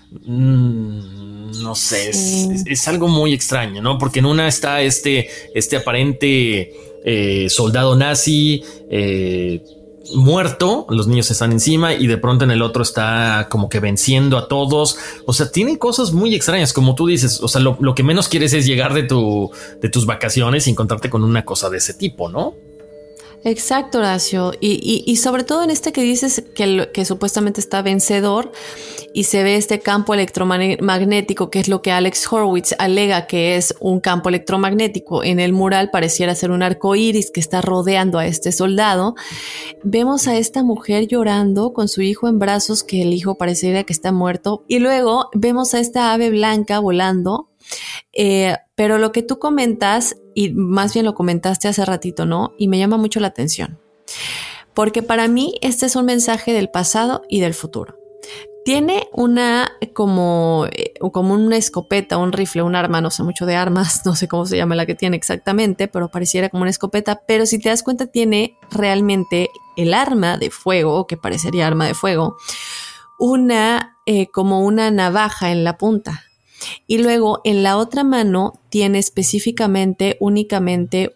No sé, es algo muy extraño, ¿no? Porque en una está este aparente soldado nazi muerto, los niños están encima y de pronto en el otro está como que venciendo a todos. O sea, tiene cosas muy extrañas, como tú dices. O sea, lo que menos quieres es llegar de tus vacaciones y encontrarte con una cosa de ese tipo, ¿no? Exacto, Horacio. Y sobre todo en este que dices que supuestamente está vencedor y se ve este campo electromagnético, que es lo que Alex Horowitz alega que es un campo electromagnético. En el mural pareciera ser un arco iris que está rodeando a este soldado. Vemos a esta mujer llorando con su hijo en brazos, que el hijo pareciera que está muerto. Y luego vemos a esta ave blanca volando. Pero lo que tú comentas, y más bien lo comentaste hace ratito, ¿no? Y me llama mucho la atención, porque para mí este es un mensaje del pasado y del futuro. Tiene como una escopeta, un rifle, un arma, no sé mucho de armas, no sé cómo se llama la que tiene exactamente, pero pareciera como una escopeta. Pero si te das cuenta, tiene realmente el arma de fuego, que parecería arma de fuego, como una navaja en la punta. Y luego en la otra mano tiene únicamente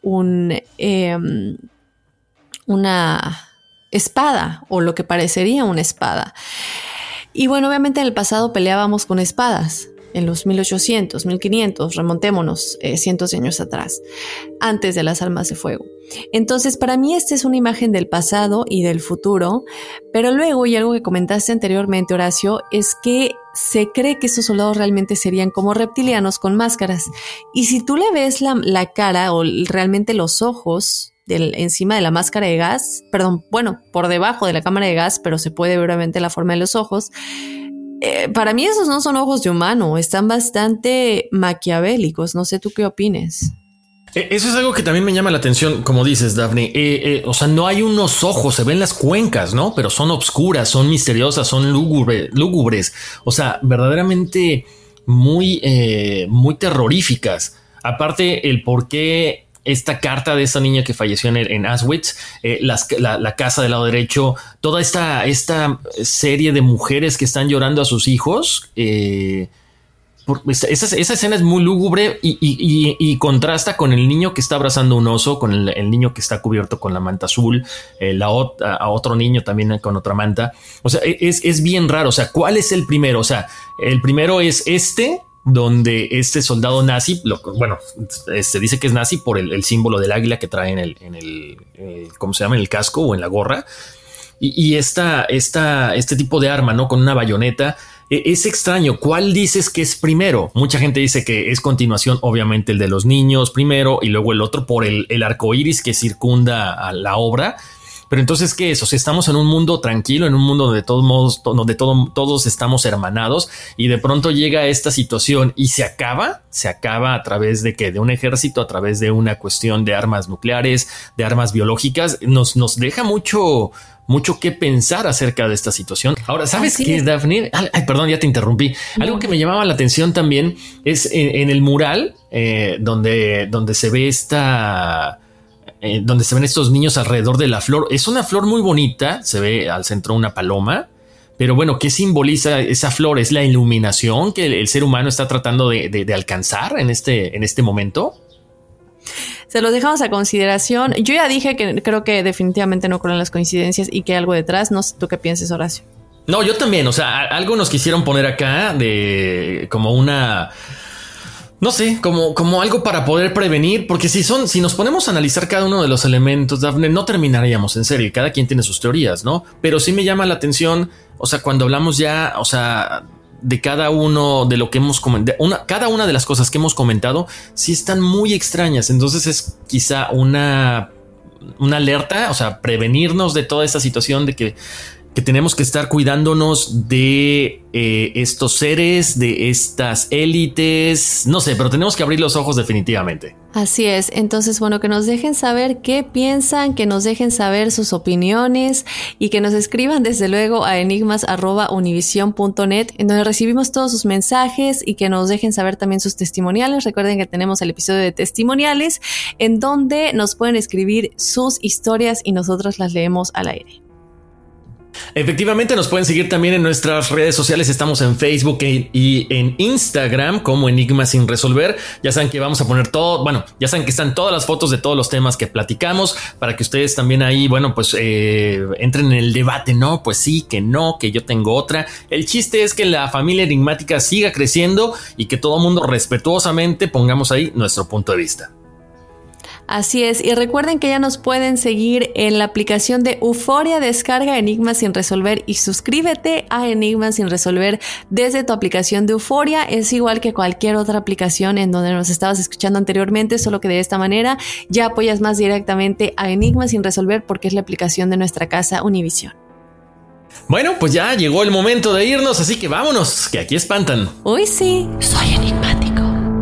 una espada, o lo que parecería una espada. Y bueno, obviamente en el pasado peleábamos con espadas, en los 1800, 1500, remontémonos cientos de años atrás, antes de las armas de fuego. Entonces, para mí esta es una imagen del pasado y del futuro, pero luego, y algo que comentaste anteriormente, Horacio, es que se cree que esos soldados realmente serían como reptilianos con máscaras. Y si tú le ves la cara o realmente los ojos encima de la máscara de gas, por debajo de la cámara de gas, pero se puede ver obviamente la forma de los ojos, para mí esos no son ojos de humano, están bastante maquiavélicos. No sé tú qué opines. Eso es algo que también me llama la atención, como dices, Dafne. O sea, no hay unos ojos, se ven las cuencas, ¿no? Pero son obscuras, son misteriosas, son lúgubres. O sea, verdaderamente muy terroríficas. Aparte, el por qué esta carta de esa niña que falleció en Auschwitz, la casa del lado derecho, toda esta serie de mujeres que están llorando a sus hijos. Esa escena es muy lúgubre y contrasta con el niño que está abrazando un oso, con el niño que está cubierto con la manta azul, a otro niño también con otra manta. O sea, es bien raro. O sea, ¿cuál es el primero? O sea, el primero es donde este soldado nazi, se dice que es nazi por el símbolo del águila que trae en el ¿cómo se llama? En el casco o en la gorra. Y este tipo de arma, ¿no? Con una bayoneta. Es extraño. ¿Cuál dices que es primero? Mucha gente dice que es continuación, obviamente, el de los niños primero y luego el otro por el arco iris que circunda a la obra. Pero entonces, ¿qué es? O sea, estamos en un mundo tranquilo, en un mundo donde todos estamos hermanados, y de pronto llega esta situación y se acaba a través de ¿qué? De un ejército, a través de una cuestión de armas nucleares, de armas biológicas. Nos deja mucho mucho que pensar acerca de esta situación. Ahora, ¿sabes qué, Daphne? Ay, perdón, ya te interrumpí. Algo que me llamaba la atención también es en el mural donde se ve donde se ven estos niños alrededor de la flor. Es una flor muy bonita, se ve al centro una paloma, pero bueno, ¿qué simboliza esa flor? ¿Es la iluminación que el ser humano está tratando de alcanzar en este momento? Se los dejamos a consideración. Yo ya dije que creo que definitivamente no creo en las coincidencias y que hay algo detrás. No sé tú qué pienses, Horacio. No, yo también. O sea, algo nos quisieron poner acá de como una... No sé, como algo para poder prevenir, porque si nos ponemos a analizar cada uno de los elementos, Daphne, no terminaríamos en serio. Cada quien tiene sus teorías, ¿no? Pero sí me llama la atención, o sea, cuando hablamos ya, o sea, de cada uno de lo que hemos comentado, cada una de las cosas que hemos comentado, sí están muy extrañas. Entonces es quizá una alerta, o sea, prevenirnos de toda esta situación de que tenemos que estar cuidándonos de estos seres, de estas élites, no sé, pero tenemos que abrir los ojos definitivamente. Así es. Entonces, bueno, que nos dejen saber qué piensan, que nos dejen saber sus opiniones y que nos escriban desde luego a enigmas@univision.net, en donde recibimos todos sus mensajes, y que nos dejen saber también sus testimoniales. Recuerden que tenemos el episodio de testimoniales en donde nos pueden escribir sus historias y nosotros las leemos al aire. Efectivamente, nos pueden seguir también en nuestras redes sociales. Estamos en Facebook y en Instagram como Enigmas sin resolver. Ya saben que vamos a poner todo, bueno, ya saben que están todas las fotos de todos los temas que platicamos para que ustedes también ahí, bueno, pues entren en el debate, ¿no? Pues sí, que no, que yo tengo otra. El chiste es que la familia enigmática siga creciendo y que todo mundo respetuosamente pongamos ahí nuestro punto de vista. Así es, y recuerden que ya nos pueden seguir en la aplicación de Euforia. Descarga Enigmas sin resolver y suscríbete a Enigmas sin resolver desde tu aplicación de Euforia. Es igual que cualquier otra aplicación en donde nos estabas escuchando anteriormente, solo que de esta manera ya apoyas más directamente a Enigmas sin resolver, porque es la aplicación de nuestra casa Univision. Bueno, pues ya llegó el momento de irnos, así que vámonos, que aquí espantan. Uy, sí, soy enigmático.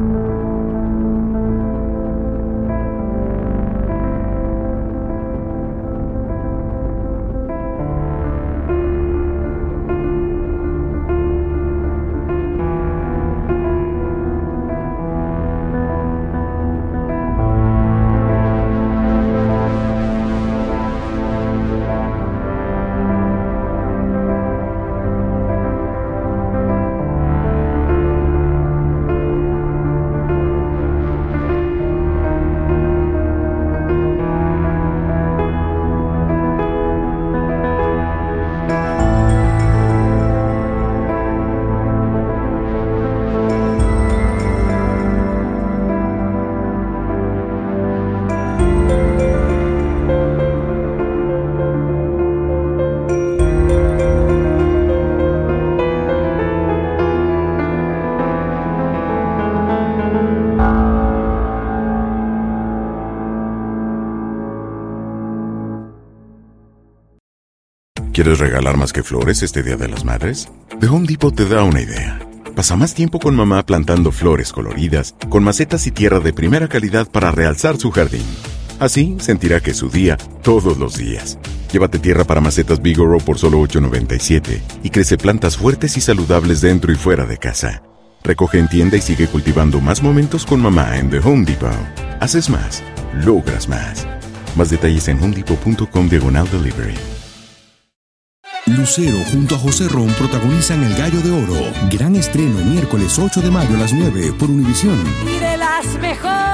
¿Quieres regalar más que flores este Día de las Madres? The Home Depot te da una idea. Pasa más tiempo con mamá plantando flores coloridas, con macetas y tierra de primera calidad para realzar su jardín. Así sentirá que es su día todos los días. Llévate tierra para macetas Vigoro por solo $8.97 y crece plantas fuertes y saludables dentro y fuera de casa. Recoge en tienda y sigue cultivando más momentos con mamá en The Home Depot. Haces más, logras más. Más detalles en homedepot.com/delivery. Lucero junto a José Ron protagonizan El Gallo de Oro. Gran estreno miércoles 8 de mayo a las 9 por Univision. Y de las mejores.